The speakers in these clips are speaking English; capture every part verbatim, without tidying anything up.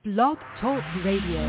Blog Talk Radio.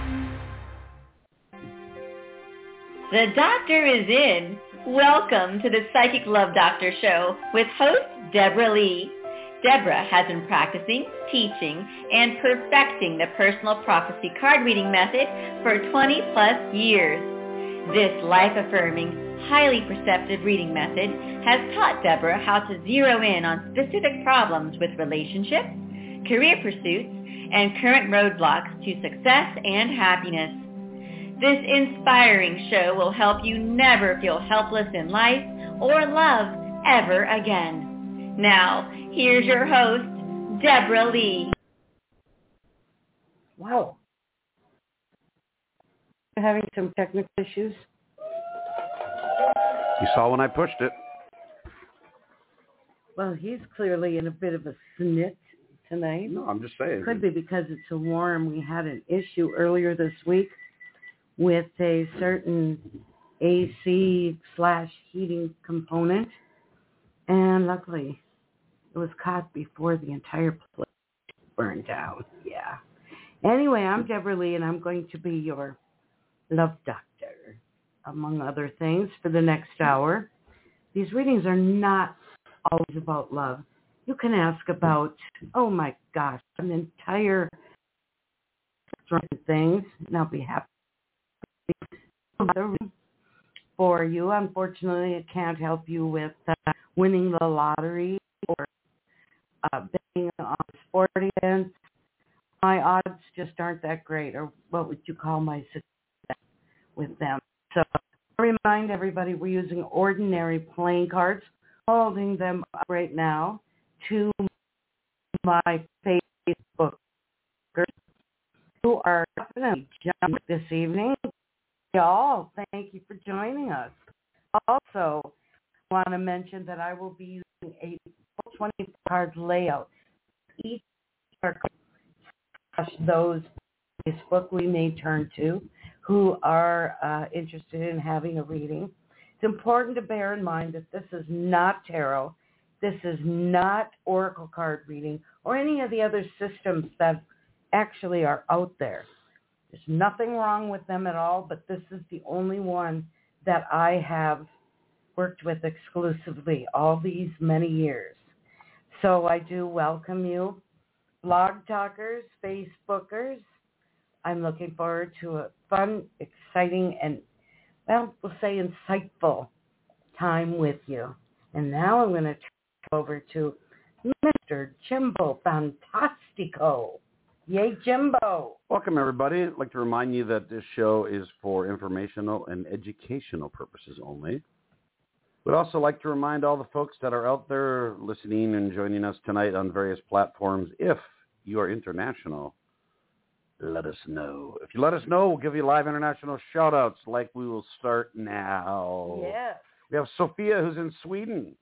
The doctor is in. Welcome to the Psychic Love Doctor Show with host Deborah Lee. Deborah has been practicing, teaching, and perfecting the personal prophecy card reading method for twenty plus years. This life-affirming, highly perceptive reading method has taught Deborah how to zero in on specific problems with relationships, career pursuits, and current roadblocks to success and happiness. This inspiring show will help you never feel helpless in life or love ever again. Now, here's your host, Deborah Lee. Wow. Having some technical issues. You saw when I pushed it. Well, he's clearly in a bit of a snit tonight. No, I'm just saying. Could be because it's so warm. We had an issue earlier this week with a certain A C slash heating component, and luckily it was caught before the entire place burned down. Yeah. Anyway, I'm Deborah Lee, and I'm going to be your love doctor, among other things, for the next hour. These readings are not always about love. You can ask about, oh my gosh, an entire things, and I'll be happy for you. Unfortunately, it can't help you with uh, winning the lottery or uh, betting on sport events. My odds just aren't that great, or what would you call my success with them? So I remind everybody we're using ordinary playing cards, holding them up right now to my Facebook who are definitely jumping this evening. Y'all, thank you for joining us. Also, I want to mention that I will be using a twenty card layout. Each card, those Facebook we may turn to who are uh, interested in having a reading. It's important to bear in mind that this is not tarot. This is not oracle card reading or any of the other systems that actually are out there. There's nothing wrong with them at all, but this is the only one that I have worked with exclusively all these many years. So I do welcome you, blog talkers, Facebookers. I'm looking forward to a fun, exciting, and, well, we'll say insightful time with you. And now I'm going to turn it over to Mister Jimbo Fantastico. Yay, Jimbo. Welcome, everybody. I'd like to remind you that this show is for informational and educational purposes only. We'd also like to remind all the folks that are out there listening and joining us tonight on various platforms, if you are international, let us know. If you let us know, we'll give you live international shout-outs like we will start now. Yes. We have Sophia, who's in Sweden.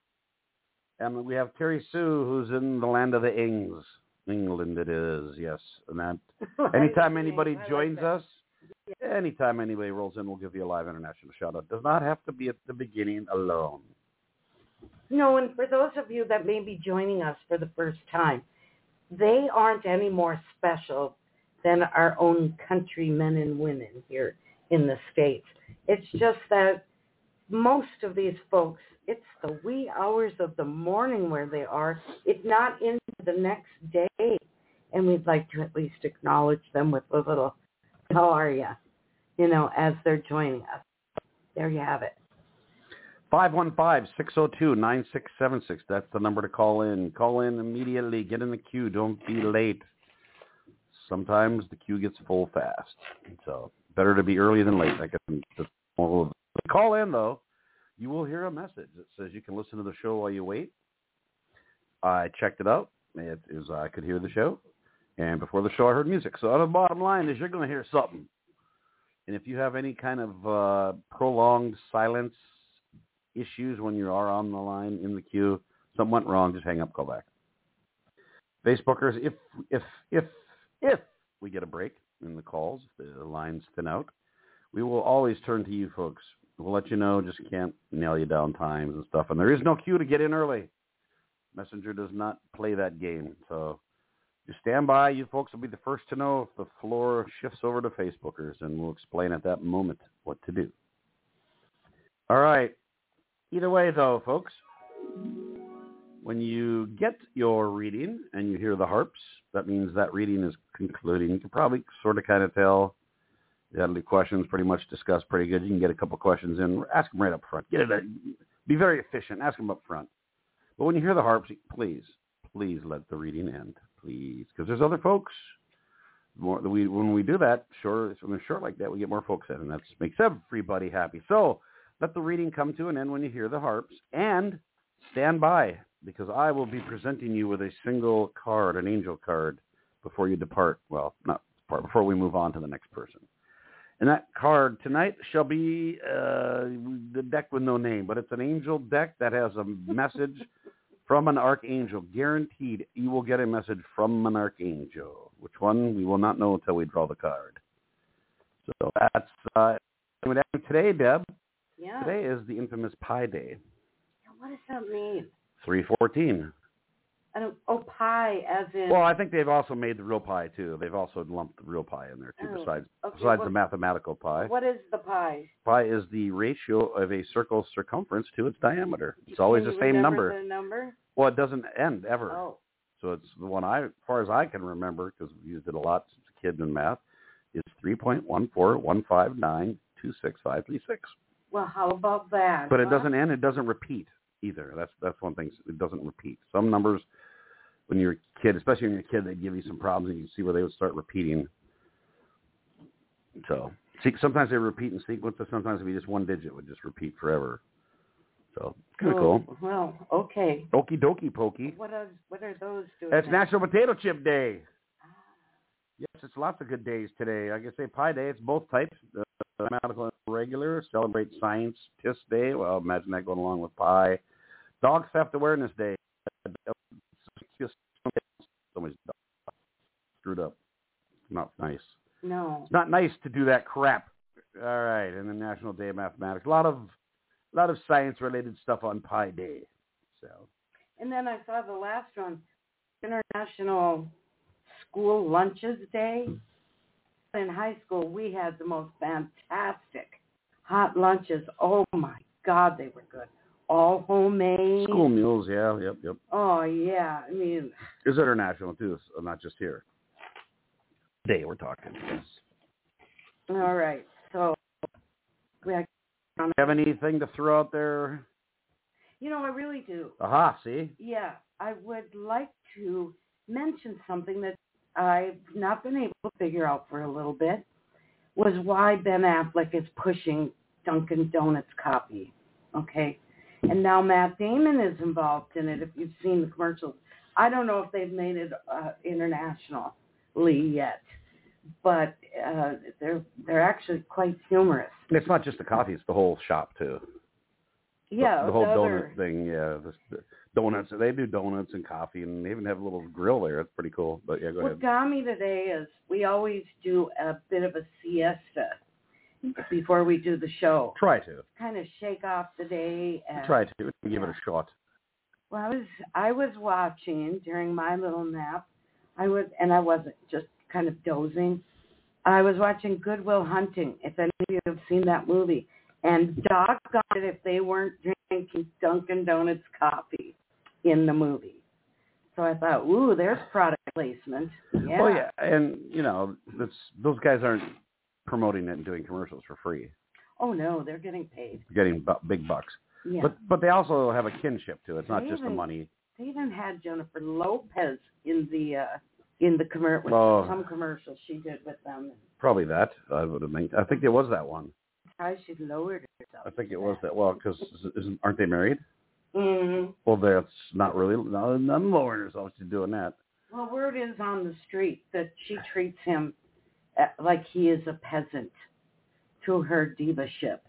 And we have Terry Sue, who's in the land of the Ings. England it is, yes. And that anytime anybody joins like us, anytime anybody rolls in, we'll give you a live international shout-out. Does not have to be at the beginning alone. No, and for those of you that may be joining us for the first time, they aren't any more special than our own countrymen and women here in the States. It's just that most of these folks, it's the wee hours of the morning where they are. It's not into the next day. And we'd like to at least acknowledge them with a little, how are you? You know, as they're joining us. There you have it. five one five, six oh two, nine six seven six. That's the number to call in. Call in immediately. Get in the queue. Don't be late. Sometimes the queue gets full fast. So better to be early than late. I guess. Call in, though. You will hear a message that says you can listen to the show while you wait. I checked it out. It is I could hear the show. And before the show, I heard music. So the bottom line is you're going to hear something. And if you have any kind of uh, prolonged silence issues when you are on the line in the queue, something went wrong, just hang up, call back. Facebookers, if if if if we get a break in the calls, if the lines thin out, we will always turn to you folks. We'll let you know, just can't nail you down times and stuff. And there is no queue to get in early. Messenger does not play that game. So Just stand by. You folks will be the first to know if the floor shifts over to Facebookers, and we'll explain at that moment what to do. All right. Either way, though, folks, when you get your reading and you hear the harps, that means that reading is concluding. You can probably sort of kind of tell. You had the questions pretty much discussed pretty good. You can get a couple questions in. Ask them right up front. Get it. Be very efficient. Ask them up front. But when you hear the harps, please, please let the reading end, please, because there's other folks. More, we, when we do that, sure, when they're short like that, we get more folks in, and that makes everybody happy. So let the reading come to an end when you hear the harps, and stand by, because I will be presenting you with a single card, an angel card, before you depart. Well, not depart, before we move on to the next person. And that card tonight shall be uh, the deck with no name, but it's an angel deck that has a message from an archangel. Guaranteed you will get a message from an archangel. Which one, we will not know until we draw the card. So that's uh, today, Deb. Yeah. Today is the infamous Pi Day. What does that mean? three fourteen. I don't, oh, pi as in... Well, I think they've also made the real pi, too. They've also lumped the real pi in there, too, oh, besides okay, besides well, the mathematical pi. What is the pi? Pi is the ratio of a circle's circumference to its diameter. It's always Can the you same remember number. the number? Well, it doesn't end ever. Oh. So it's the one I, as far as I can remember, because we've used it a lot since a kid in math, is three point one four one five nine two six five three six. Well, how about that? But it huh? doesn't end. It doesn't repeat either. That's that's one thing. It doesn't repeat. Some numbers, when you're a kid, especially when you're a kid, they give you some problems, and you can see where they would start repeating. So see, sometimes they repeat in sequences. Sometimes it'd be just one digit would just repeat forever. So kind of oh, cool. Well, okay. Okie dokie pokey. What are what are those doing? It's now? National Potato Chip Day. Yes, it's lots of good days today. I can say Pi Day. It's both types, uh, mathematical and regular. Celebrate Science T I S Day. Well, imagine that going along with Pi. Dog Theft Awareness Day. So much screwed up. Not nice. No. It's not nice to do that crap. All right, and the National Day of Mathematics. A lot of, a lot of science-related stuff on Pi Day. So. And then I saw the last one, International School Lunches Day. In high school, we had the most fantastic hot lunches. Oh, my God, they were good. All homemade. School meals, yeah, yep, yep. Oh, yeah. I mean. It's international, too, so not just here. Day we're talking. Yes. All right. So, we have, have anything to throw out there? You know, I really do. Aha, see? Yeah. I would like to mention something that I've not been able to figure out for a little bit, was why Ben Affleck is pushing Dunkin' Donuts copy, okay? And now Matt Damon is involved in it, if you've seen the commercials. I don't know if they've made it uh, internationally yet, but uh, they're they're actually quite humorous. It's not just the coffee, it's the whole shop, too. Yeah. The, the whole the donut other... thing, yeah. The, the donuts, they do donuts and coffee, and they even have a little grill there. It's pretty cool. But, yeah, go what ahead. What got me today is we always do a bit of a siesta before we do the show. Try to. Kind of shake off the day. And, Try to. Give yeah. it a shot. Well, I was I was watching during my little nap. I was, and I wasn't just kind of dozing. I was watching Good Will Hunting, if any of you have seen that movie. And doggone it if they weren't drinking Dunkin' Donuts coffee in the movie. So I thought, ooh, there's product placement. Yeah. Oh, yeah. And, you know, that's, those guys aren't promoting it and doing commercials for free. Oh, no, they're getting paid. They're getting bu- big bucks. Yeah. But but they also have a kinship to it. It's not They just even, the money. They even had Jennifer Lopez in the uh, in the commercial. Oh. Some commercial she did with them. Probably that. I would have think. I think it was that one. How she lowered herself. I think it was that. Well, because isn't aren't they married? Mm-hmm. Well, that's not really. No, none lowering herself. She's doing that. Well, word is on the street that she treats him uh, like he is a peasant to her diva-ship.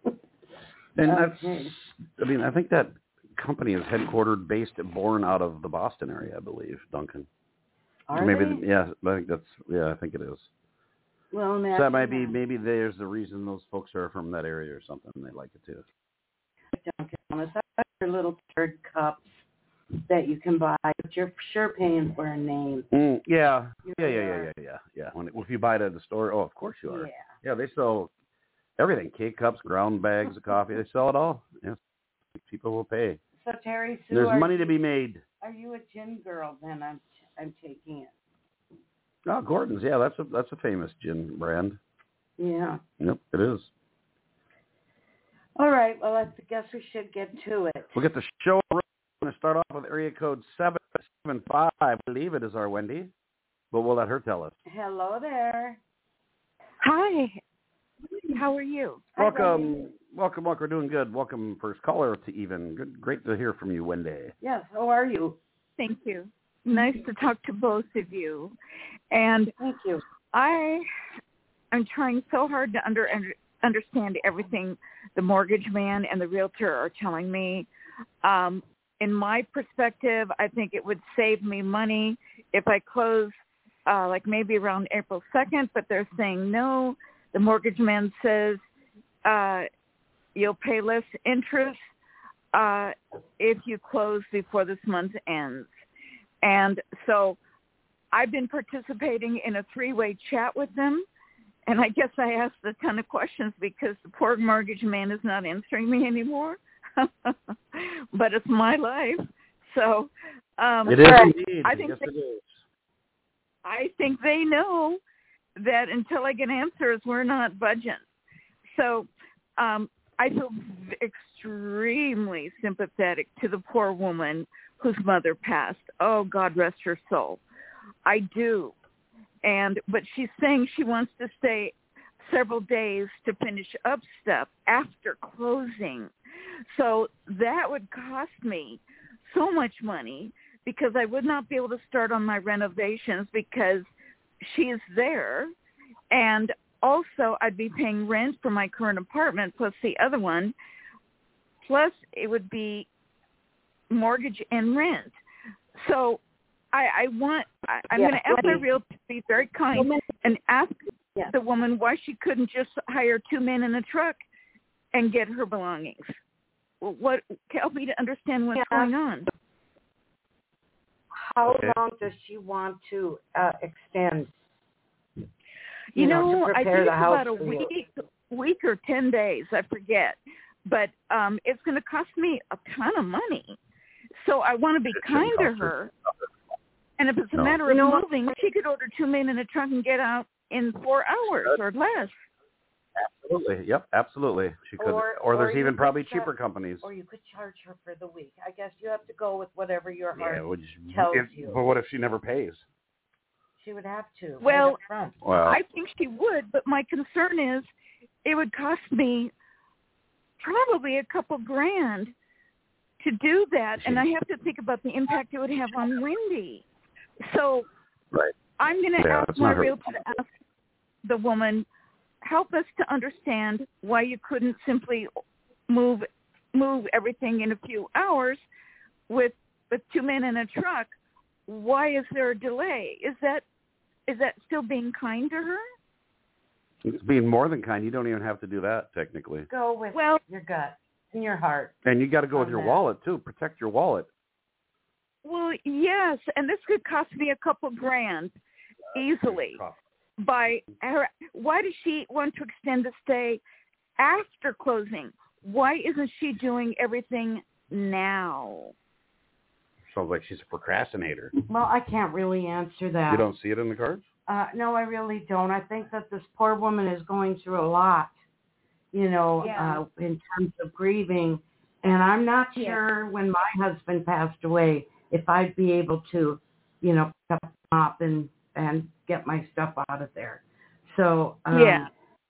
And okay. that's. I mean, I think that company is headquartered, based, born out of the Boston area, I believe. Duncan. Are maybe. they? Yeah, I think that's. Yeah, I think it is. Well, so that might be. Maybe there's the reason those folks are from that area or something. They like it too. Dunkin' Donuts. Their little turd cups. that you can buy, but you're sure paying for a name. Mm, yeah. You yeah, yeah, really yeah, are. yeah, yeah, yeah. When if you buy it at the store, oh, of course you are. Yeah. Yeah, they sell everything: K-cups, ground bags of coffee. They sell it all. Yes, people will pay. So Terry Sue, There's are money you, to be made. Are you a gin girl then? I'm I'm taking it. Oh, Gordon's. Yeah, that's a that's a famous gin brand. Yeah. Yep, it is. All right. Well, I guess we should get to it. We'll get the show. We're going to start off with area code seven seven five. I believe it is our Wendy, but we'll let her tell us. Hello there. Hi. How are you? Welcome, welcome, welcome. We're doing good. Welcome, first caller to Even. Good, great to hear from you, Wendy. Yes. How are you? Thank you. Nice to talk to both of you. And Thank you. I am trying so hard to under, under understand everything the mortgage man and the realtor are telling me. Um, in my perspective, I think it would save me money if I close uh, like maybe around April second, but they're saying no. The mortgage man says uh, you'll pay less interest uh, if you close before this month ends. And so I've been participating in a three-way chat with them, and I guess I asked a ton of questions because the poor mortgage man is not answering me anymore. But it's my life. So um, it is indeed. I think yes, they, it is. I think they know that until I get answers, we're not budging. So um, I feel extremely sympathetic to the poor woman whose mother passed. Oh, God rest her soul. I do. And but she's saying she wants to stay several days to finish up stuff after closing. So that would cost me so much money because I would not be able to start on my renovations because she's there. And also I'd be paying rent for my current apartment plus the other one. Plus it would be mortgage and rent. So I, I want, I, I'm Yeah. going to ask my realtor to be very kind and ask yeah. the woman why she couldn't just hire two men in a truck and get her belongings. What, help me to understand what's Yeah. going on. How Okay. long does she want to uh, extend? You, You know, know, to I prepare think the it's house about a for you. week, week or ten days. I forget, but um, it's going to cost me a ton of money. So I want to be It kind shouldn't to cost her. And if it's a No. matter You of know what? moving, she could order two men in a truck and get out in four hours or less. Absolutely. Yep, absolutely. She could. Or- Or, or there's you even could probably check- cheaper companies. Or you could charge her for the week. I guess you have to go with whatever your heart Yeah, which, tells if, you. but what if she never pays? She would have to. Well, right up front. Well, I think she would, but my concern is it would cost me probably a couple grand to do that, and I have to think about the impact it would have on Wendy. So right. I'm going to Yeah, ask it's my not her realtor to ask the woman, help us to understand why you couldn't simply move move everything in a few hours with with two men in a truck. Why is there a delay? Is that is that still being kind to her? It's being more than kind. You don't even have to do that technically. Go with Well, your gut and your heart. And you got to go with On your that. wallet too. Protect your wallet. well, yes, and this could cost me a couple grand easily. By her, why does she want to extend the stay after closing? Why isn't she doing everything now? Sounds like she's a procrastinator. Well, I can't really answer that. You don't see it in the cards? Uh, no, I really don't. I think that this poor woman is going through a lot, you know, Yeah. uh, in terms of grieving. And I'm not Yeah. sure when my husband passed away if I'd be able to, you know, pick up the mop and, and get my stuff out of there. So um, Yeah.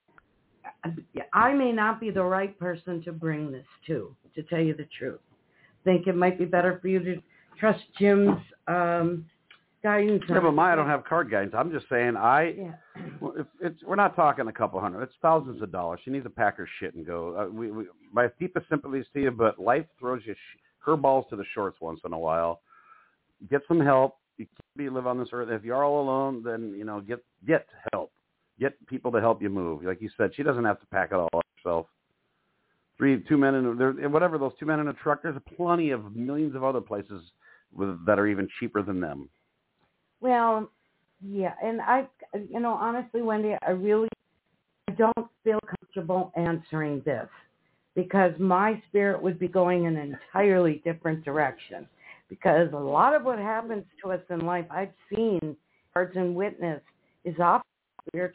I may not be the right person to bring this to, to tell you the truth. I think it might be better for you to trust Jim's um, guidance. Yeah, but my I don't have card guidance. I'm just saying I. Yeah. Well, if it's we're not talking a couple hundred. It's thousands of dollars. She needs to pack her shit and go. Uh, we, we my deepest sympathies to you, but life throws you sh- her balls to the shorts once in a while. Get some help. You can't be live on this earth. If you're all alone, then you know get get help. Get people to help you move. Like you said, she doesn't have to pack it all herself. Three, two men in there, whatever those two men in a truck. There's plenty of millions of other places with, that are even cheaper than them. Well, yeah, and I, you know, honestly, Wendy, I really don't feel comfortable answering this because my spirit would be going in an entirely different direction. Because a lot of what happens to us in life, I've seen, heard and witnessed, is often spirit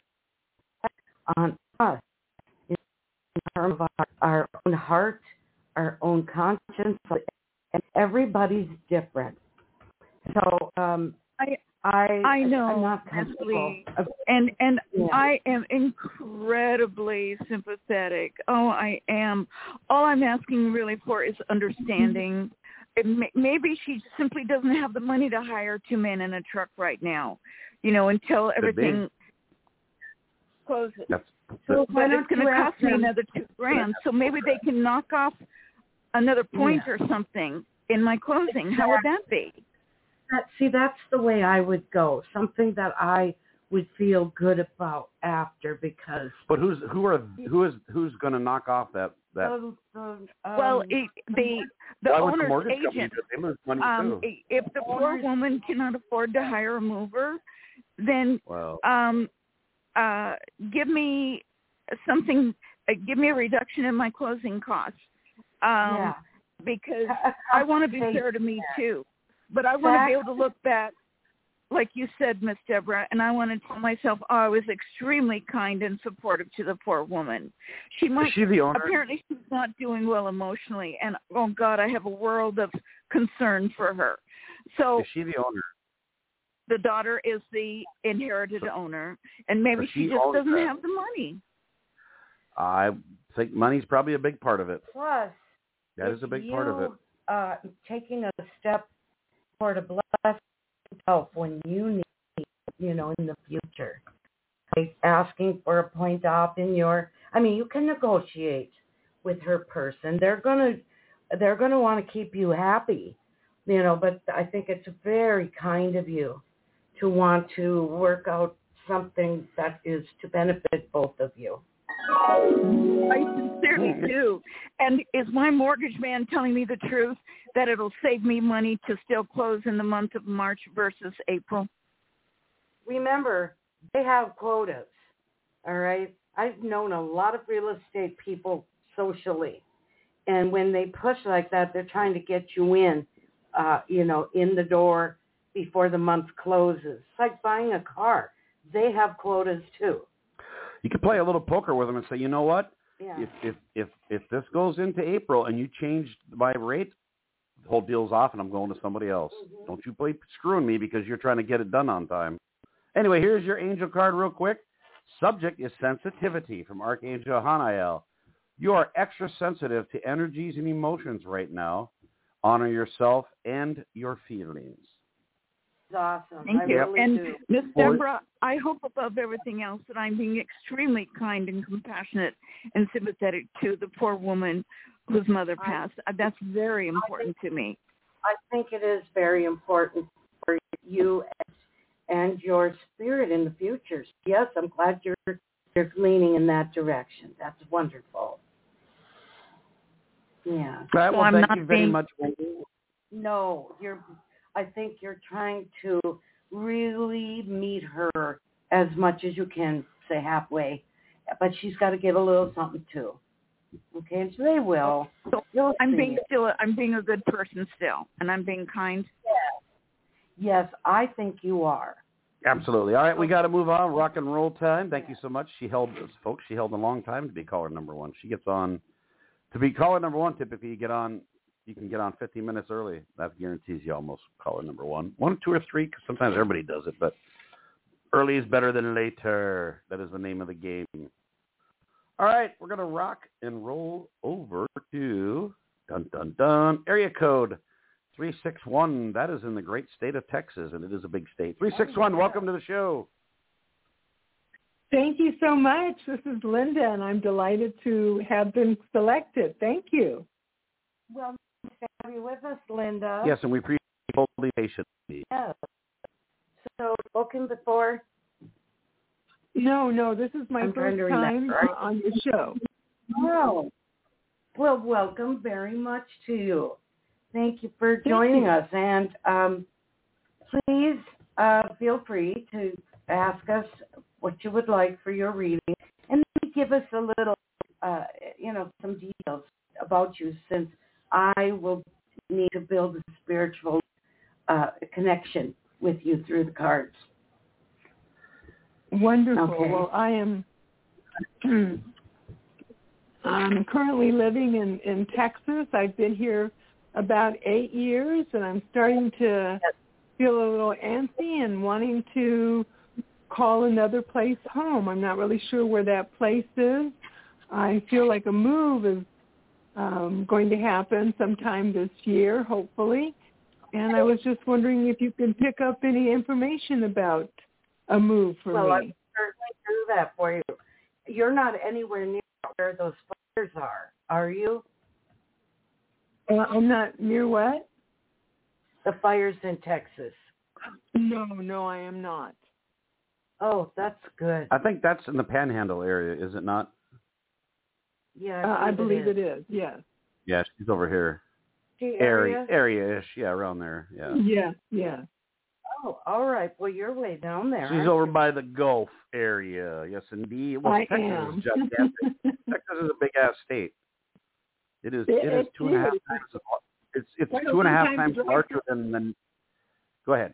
on us in terms of our, our own heart, our own conscience, and everybody's different. So um, I I I know, I'm not comfortable. and and Yeah. I am incredibly sympathetic. Oh, I am. All I'm asking really for is understanding. It may, maybe she simply doesn't have the money to hire two men in a truck right now, you know, until everything closes. That's, So But why don't it's going to you cost ask me them? another two grand. So maybe they can knock off another point Yeah. or something in my closing. How would that be? That, see, that's the way I would go. Something that I would feel good about after because. But who's who are who is who's going to knock off that that? The, the, um, Well, it, the the Why would the owner's mortgage company agent. do it? They lose money Um, too. if the poor woman cannot afford to hire a mover, then Well, um, uh, give me something. Uh, give me a reduction in my closing costs. Um, yeah. because A- a I want to be compensation. fair to me too. But I want to be able to Exactly. look back, like you said, Miss Deborah, and I want to tell myself, oh, I was extremely kind and supportive to the poor woman. She might is she the owner? apparently she's not doing well emotionally, and oh God, I have a world of concern for her. So Is she the owner? the daughter is the inherited So- owner, and maybe so she she just owns doesn't that. have the money. I think money's probably a big part of it. Plus, That if is a big you, part of it. Uh, taking a step toward a blessing yourself when you need, you know, in the future, like asking for a point off in your. I mean, you can negotiate with her person. They're gonna, they're gonna want to keep you happy, you know. But I think it's very kind of you to want to work out something that is to benefit both of you. I sincerely Hmm. do. And is my mortgage man telling me the truth that it'll save me money to still close in the month of March versus April? Remember, they have quotas, all right? I've known a lot of real estate people socially, and when they push like that, they're trying to get you in, uh, you know, in the door before the month closes. It's like buying a car. They have quotas too. You could play a little poker with them and say, you know what? Yeah. If if if if this goes into April and you change my rate, the whole deal's off, and I'm going to somebody else. Mhm. Don't you play screwing me because you're trying to get it done on time. Anyway, here's your angel card real quick. Subject is sensitivity from Archangel Hanael. You are extra sensitive to energies and emotions right now. Honor yourself and your feelings. It's awesome. Thank I you. really and do. Miss Well- Deborah, I hope above everything else that I'm being extremely kind and compassionate and sympathetic to the poor woman whose mother passed. That's very important to me. I think it is very important for you and your spirit in the future. Yes, I'm glad you're you're leaning in that direction. That's wonderful. Yeah. All right, So well, I'm thank not you very being- much, Wendy. No, you're. I think you're trying to really meet her as much as you can, say halfway, but she's got to give a little something too. Okay, and so they will. So You'll I'm see being it. still. I'm being a good person still, and I'm being kind. Yes, I think you are. Absolutely. All right, we got to move on. Rock and roll time. Thank you so much. She held, folks, she held a long time to be caller number one. She gets on, to be caller number one, typically you get on, you can get on fifteen minutes early. That guarantees you almost caller number one. One, two, or three, because sometimes everybody does it, but early is better than later. That is the name of the game. All right, we're going to rock and roll over to, dun, dun, dun, area code three six one. That is in the great state of Texas, and it is a big state. three six one, welcome to the show. Thank you so much. This is Linda, and I'm delighted to have been selected. Thank you. Well, nice to have you with us, Linda. Yes, and we appreciate people being patient. Yes. So, spoken before? No, no, this is my I'm trying first to time remember. uh, on your show. Oh. Well, welcome very much to you. Thank you for joining you. us. And um, please uh, feel free to ask us what you would like for your reading, and then give us a little, uh, you know, some details about you, since I will need to build a spiritual uh, connection with you through the cards. Wonderful. Okay. Well, I am I'm currently living in, in Texas. I've been here about eight years, and I'm starting to feel a little antsy and wanting to call another place home. I'm not really sure where that place is. I feel like a move is um, going to happen sometime this year, hopefully. And I was just wondering if you can pick up any information about a move for well, me. Well, I'll certainly do that for you. You're not anywhere near where those fires are, are you? Uh, I'm not near what? The fires in Texas. No, no, I am not. Oh, that's good. I think that's in the Panhandle area, is it not? Yeah, uh, I believe it is. it is. Yes. Yeah, she's over here. The area? Area-ish, yeah, around there. Yeah. Yeah, yeah. Oh, all right. Well, you're way down there. She's over you? by the Gulf area. Yes, indeed. Well, I Oh, Texas am. is gigantic. Texas is a big ass state. It is. It, it is it two and a half is. times. It's it's Quite a two and a half long time times to drive larger through. than the. Go ahead.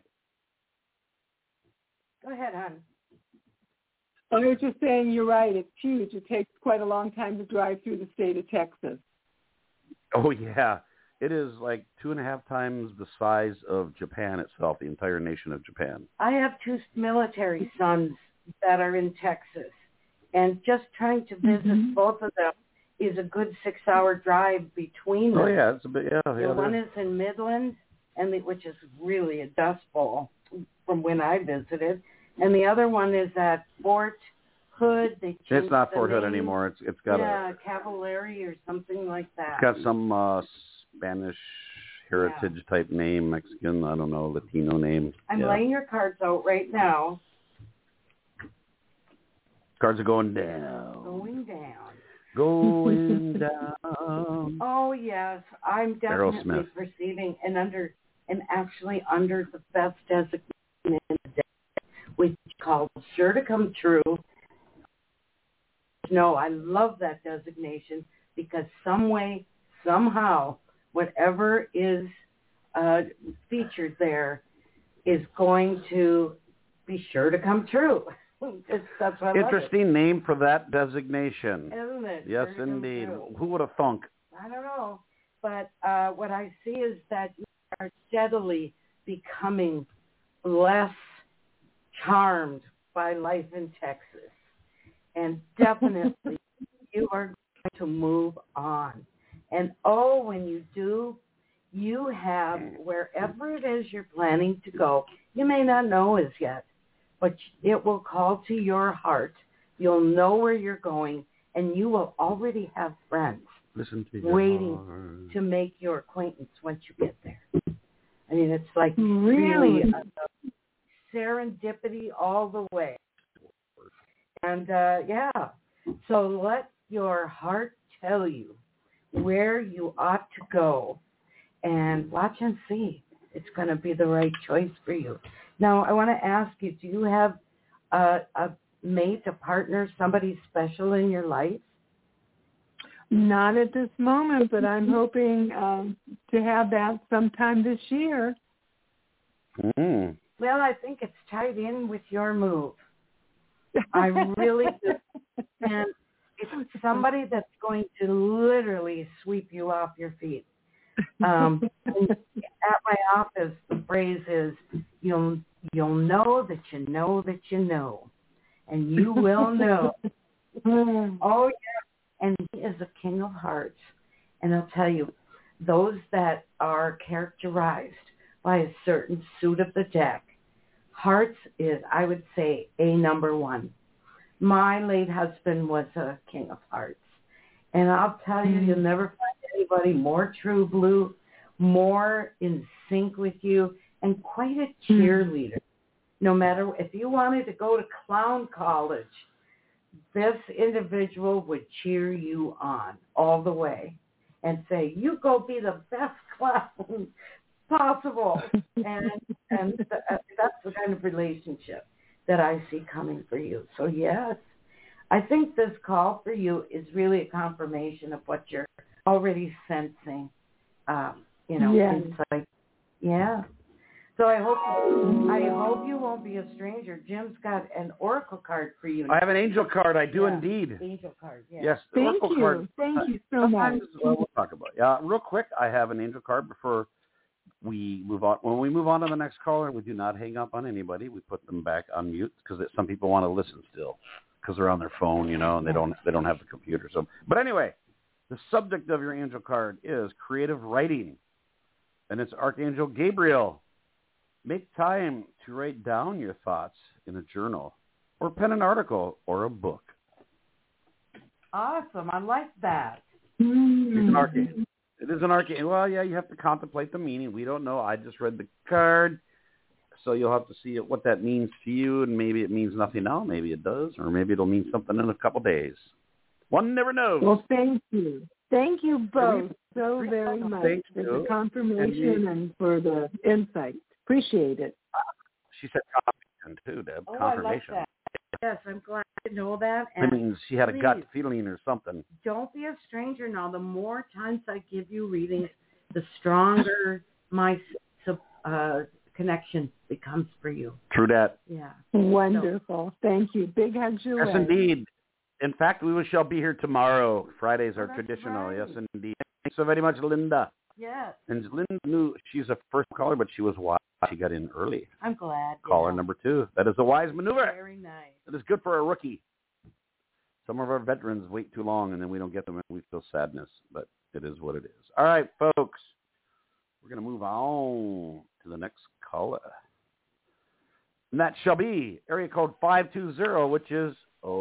Go ahead, hon. I was just saying, you're right. It's huge. It takes quite a long time to drive through the state of Texas. Oh yeah, it is like two and a half times the size of Japan itself, the entire nation of Japan. I have two military sons that are in Texas, and just trying to visit mm-hmm. both of them is a good six-hour drive between them. Oh yeah, it's a bit. Yeah, yeah. The one is in Midland, and the, which is really a dust bowl from when I visited, and the other one is at Fort Hood. They it's not the Fort name. Hood anymore. It's it's got yeah, a Cavallari or something like that. It's got some uh, Spanish heritage yeah. type name, Mexican, I don't know, Latino name. I'm yeah. laying your cards out right now. Cards are going down. Going down. Going down. Oh yes, I'm definitely perceiving and under and actually under the best designation in the day, which is called Sure to Come True. No, I love that designation because some way, somehow, whatever is uh, featured there is going to be sure to come true. It's, that's what I Interesting love it. name for that designation. Isn't it? Yes, sure indeed. Who would have thunk? I don't know. But uh, what I see is that you are steadily becoming less charmed by life in Texas. And definitely you are going to move on. And oh, when you do, you have, wherever it is you're planning to go, you may not know as yet, but it will call to your heart. You'll know where you're going, and you will already have friends Listen to waiting heart. to make your acquaintance once you get there. I mean, it's like really really a serendipity all the way. And, uh, yeah, so let your heart tell you where you ought to go, and watch and see. It's going to be the right choice for you. Now, I want to ask you, do you have a, a mate, a partner, somebody special in your life? Not at this moment, but I'm hoping um, to have that sometime this year. Mm. Well, I think it's tied in with your move. I really do. And it's somebody that's going to literally sweep you off your feet. Um, at my office, the phrase is, you'll, you'll know that you know that you know. And you will know. Oh, yeah. And he is a king of hearts. And I'll tell you, those that are characterized by a certain suit of the deck, hearts is, I would say, a number one. My late husband was a king of hearts. And I'll tell you, you'll never find anybody more true blue, more in sync with you, and quite a cheerleader. No matter if you wanted to go to clown college, this individual would cheer you on all the way. and say, you go be the best clown possible. and and th- that's the kind of relationship that I see coming for you. So, yes, I think this call for you is really a confirmation of what you're already sensing, um, you know, yes. inside. Yeah. So I hope I hope you won't be a stranger. Jim's got an oracle card for you. I have an angel card. I do yeah. indeed. Angel card. Yeah. Yes. Thank oracle you. Card. Thank you so much. Well, we'll talk about it. Uh, real quick, I have an angel card before we move on. When we move on to the next caller, we do not hang up on anybody. We put them back on mute because some people want to listen still because they're on their phone, you know, and they don't they don't have the computer. So, but anyway, the subject of your angel card is creative writing, and it's Archangel Gabriel. Make time to write down your thoughts in a journal or pen an article or a book. Awesome. I like that. Mm. It's an archangel. It is an archangel. Well, yeah, you have to contemplate the meaning. We don't know. I just read the card, so you'll have to see what that means to you, and maybe it means nothing now. Maybe it does, or maybe it'll mean something in a couple days. One never knows. Well, thank you. Thank you both so very much Thank for you. the confirmation And you- and for the insight. Appreciate it. She said confirmation too, Deb. Oh, confirmation. I like that. Yes, I'm glad to know that. That And means she had a gut please, feeling or something. don't be a stranger now. The more times I give you readings, the stronger my uh, connection becomes for you. True that. Yeah. Wonderful. Thank you. Big hugs your Yes, way. indeed. In fact, we shall be here tomorrow. Fridays are Oh, that's traditional. right. Yes, indeed. Thanks so very much, Linda. Yes. And Linda knew she's a first caller, but she was wise. She got in early. I'm glad. Caller yeah. number two. That is a wise maneuver. Very nice. It is good for a rookie. Some of our veterans wait too long, and then we don't get them, and we feel sadness. But it is what it is. All right, folks. We're going to move on to the next caller. And that shall be area code five two zero, which is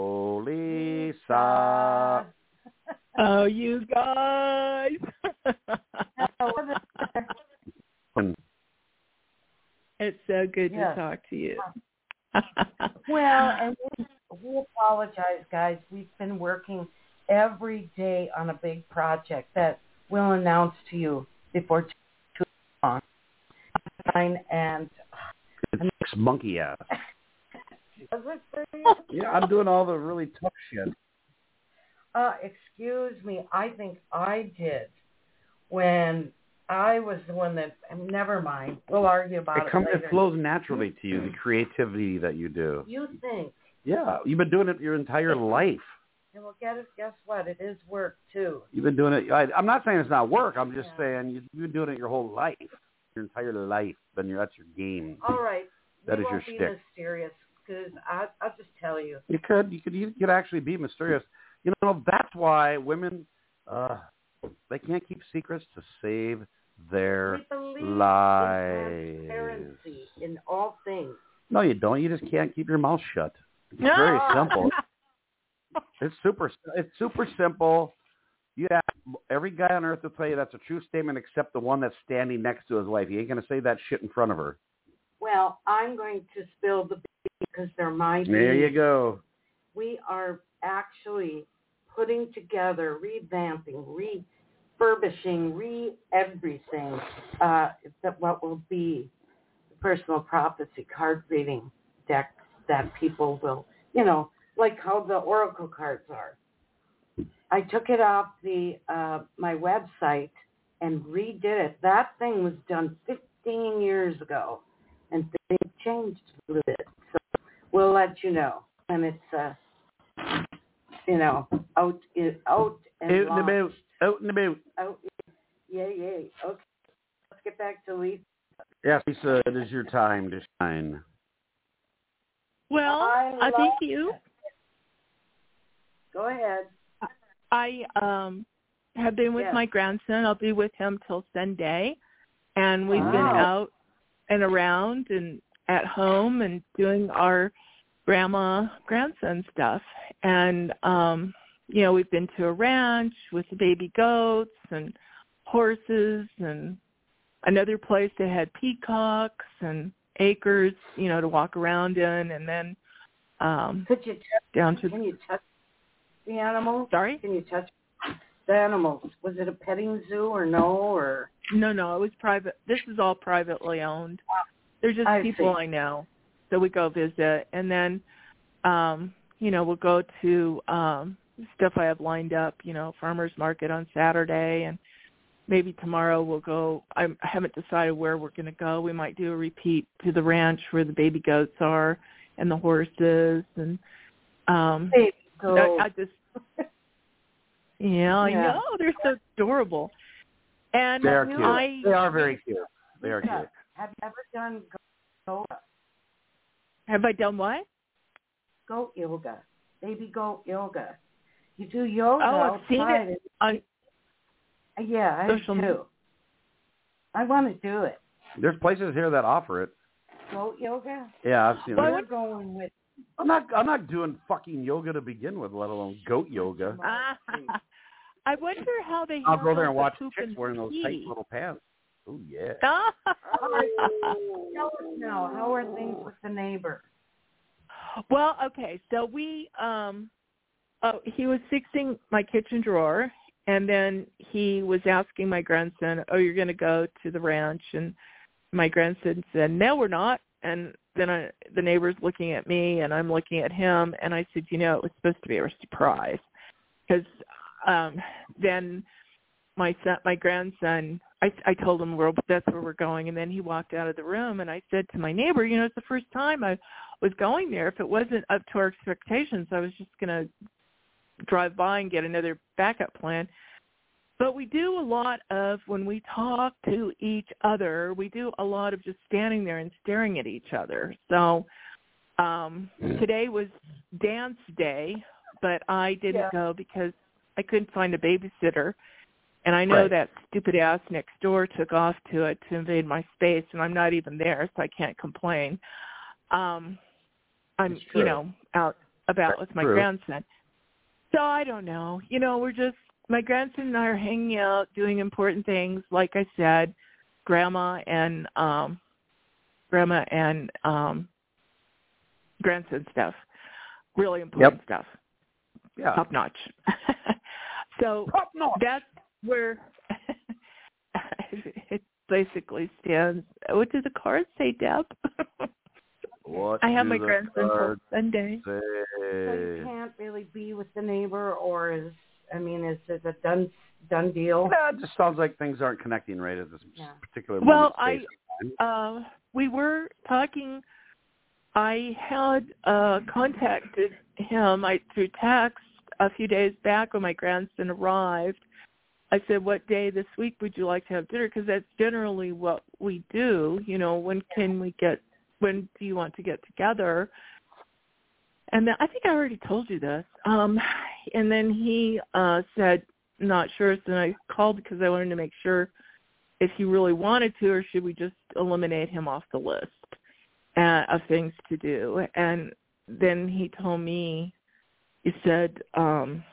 Olisa. Oh, you guys. It's so good Yes. to talk to you. Well, and we, we apologize, guys. We've been working every day on a big project that we'll announce to you before too long. And It's monkey ass. was it for you? Yeah, I'm doing all the really tough shit. Uh, excuse me. I think I did when I was the one that. Never mind. We'll argue about it, It comes, later. it flows naturally to you, the creativity that you do. You think? Yeah, you've been doing it your entire life. And well, guess guess what? It is work too. You've been doing it. I, I'm not saying it's not work. I'm just Yeah. saying you, you've been doing it your whole life, your entire life. Then you're, that's your game. All right. That we is your won't be shtick. mysterious because I'll, I'll just tell you. You could, you could, you could actually be mysterious. You know, that's why women, uh, they can't keep secrets to save their We believe lives. in transparency in all things. No, you don't. You just can't keep your mouth shut. It's very simple. It's super. It's super simple. You have, every guy on earth will tell you that's a true statement, except the one that's standing next to his wife. He ain't gonna say that shit in front of her. Well, I'm going to spill the beans because they're my beans. There you go. We are actually putting together, revamping, refurbishing, re-everything uh, that what will be the personal prophecy card reading deck that people will, you know, like how the oracle cards are. I took it off the uh, my website and redid it. That thing was done fifteen years ago, and things changed a little bit. So we'll let you know. And it's, uh, you know, out, out and Out and about. launched. Out and about. Out, yay, yay. Okay, let's get back to Lisa. Yes, Lisa, it is your time to shine. Well, I I thank love you. it. Go ahead. I um have been with Yes. my grandson. I'll be with him till Sunday, and we've been Wow. out and around and at home and doing our grandma grandson stuff. And um, you know, we've been to a ranch with the baby goats and horses, and another place that had peacocks and acres, you know, to walk around in, and then um Could you touch, down to can you touch the animals? sorry. Can you touch the animals? Was it a petting zoo or no? Or No, no, it was private. This is all privately owned. They're just I people see. I know. So we go visit, and then, um, you know, we'll go to um, stuff I have lined up, you know, farmers market on Saturday, and maybe tomorrow we'll go. I haven't decided where we're going to go. We might do a repeat to the ranch where the baby goats are and the horses, and um, baby goats. I, I just, yeah, I Yeah. know they're so adorable. And They are cute. I, They are very cute. They are Yeah. cute. Have you ever done goat, have I done what? goat yoga? Baby goat yoga. You do yoga Oh, I've seen outside. it on and- yeah, I social do media. too. I want to do it. There's places here that offer it. Goat yoga? Yeah, I've seen Well, I it. We're going with I'm not. I'm not doing fucking yoga to begin with, let alone goat yoga. Ah, I wonder how they. I'll go there and handle watch the poop chicks and wearing those pee. tight little pants. Oh yeah. Ah. Tell us now, how are things with the neighbor? Well, okay, so we, um, oh, he was fixing my kitchen drawer, and then he was asking my grandson, "Oh, you're going to go to the ranch?" And my grandson said, "No, we're not." And then I, the neighbor's looking at me, and I'm looking at him, and I said, "You know, it was supposed to be a surprise," because um, then my son, my grandson, I, I told him, well, that's where we're going. And then he walked out of the room, and I said to my neighbor, you know, it's the first time I was going there. If it wasn't up to our expectations, I was just going to drive by and get another backup plan. But we do a lot of, when we talk to each other, we do a lot of just standing there and staring at each other. So um, today was dance day, but I didn't Yeah. go because I couldn't find a babysitter. And I know Right. that stupid ass next door took off to it to invade my space, and I'm not even there, so I can't complain. Um, I'm, It's true. you know, out about That's with my true. grandson. So I don't know. You know, we're just, my grandson and I are hanging out, doing important things. Like I said, grandma and um, grandma and um, grandson stuff. Really important Yep. stuff. Yeah. Top notch. So Top notch. that's where it basically stands. What do the cards say, Deb? What I have do my the grandson till cards Sunday. So you say? can't really be with the neighbor, or is, I mean, is it a done done deal? Yeah, it just sounds like things aren't connecting right at this Yeah. particular Well, moment. I space, and uh, time. we were talking. I had uh, contacted him I, through text a few days back when my grandson arrived. I said, what day this week would you like to have dinner? Because that's generally what we do. You know, when can we get, when do you want to get together? And then, I think I already told you this. Um, and then he uh, said, not sure. So then I called because I wanted to make sure if he really wanted to, or should we just eliminate him off the list uh, of things to do. And then he told me, he said, um,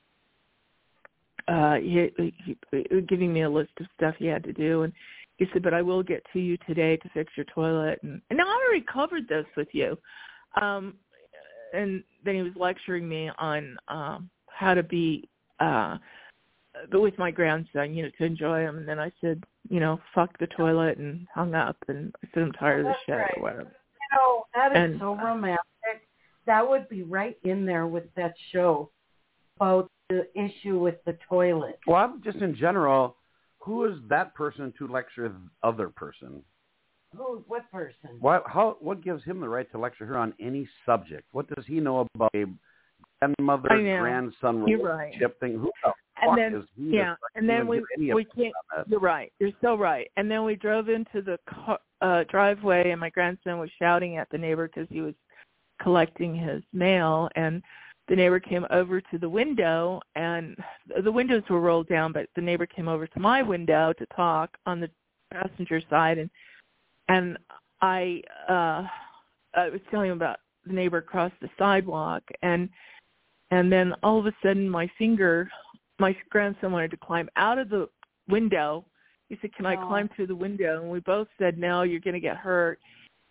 uh, he, he, he giving me a list of stuff he had to do, and he said, but I will get to you today to fix your toilet. And, and I already covered this with you. Um, and then he was lecturing me on um, how to be uh, with my grandson, you know, to enjoy him. And then I said, you know, fuck the toilet, and hung up. And I said, I'm tired of this shit right. or whatever. You know, that is And, so romantic. That would be right in there with that show about the issue with the toilet. Well, I'm just in general, who is that person to lecture the other person? Who? What person? What? How? What gives him the right to lecture her on any subject? What does he know about a grandmother I know. grandson You're right. relationship thing? Who the And fuck then, is he? yeah, to and then even we give any we opinion can't. on that? You're right. You're so right. And then we drove into the car, uh, driveway, and my grandson was shouting at the neighbor because he was collecting his mail, and the neighbor came over to the window, and the windows were rolled down, but the neighbor came over to my window to talk on the passenger side, and and I uh, I was telling him about the neighbor across the sidewalk, and and then all of a sudden my finger, my grandson wanted to climb out of the window. He said, can I Oh. climb through the window? And we both said, no, you're going to get hurt.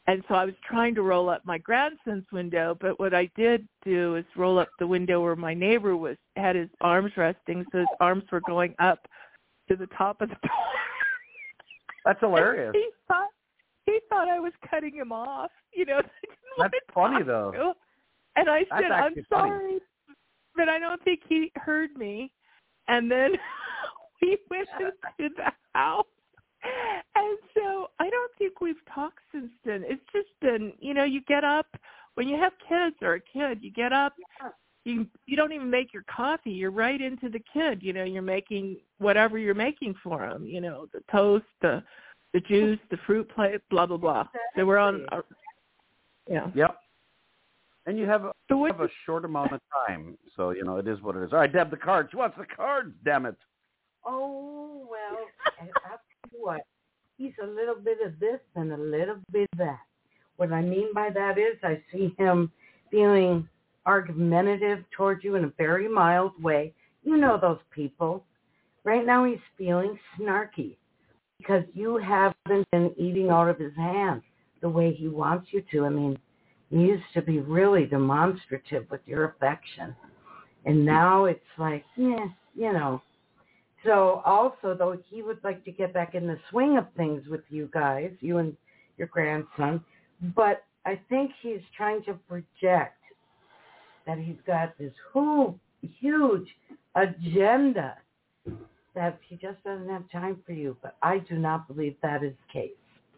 And so I was trying to roll up my grandson's window, but what I did do is roll up the window where my neighbor was had his arms resting, so his arms were going up to the top of the door. That's hilarious. he thought he thought I was cutting him off. You know. That's funny though. And I That's said, "I'm sorry, funny. but I don't think he heard me." And then we went into the house. And so I don't think we've talked since then. It's just been, you know, you get up when you have kids or a kid, you get up, you you don't even make your coffee. You're right into the kid. You know, you're making whatever you're making for him. You know, the toast, the the juice, the fruit plate, blah blah blah. So we're on. Our, yeah. Yep. And you have a, so what, have a short amount of time, so you know it is what it is. All right, Deb, the cards. She wants the cards. Damn it. Oh well, I'll tell you what. He's a little bit of this and a little bit of that. What I mean by that is I see him feeling argumentative towards you in a very mild way. You know those people. Right now he's feeling snarky because you haven't been eating out of his hand the way he wants you to. I mean, he used to be really demonstrative with your affection. And now it's like, yeah, you know. So also, though, he would like to get back in the swing of things with you guys, you and your grandson. But I think he's trying to project that he's got this whole huge agenda that he just doesn't have time for you. But I do not believe that is the case.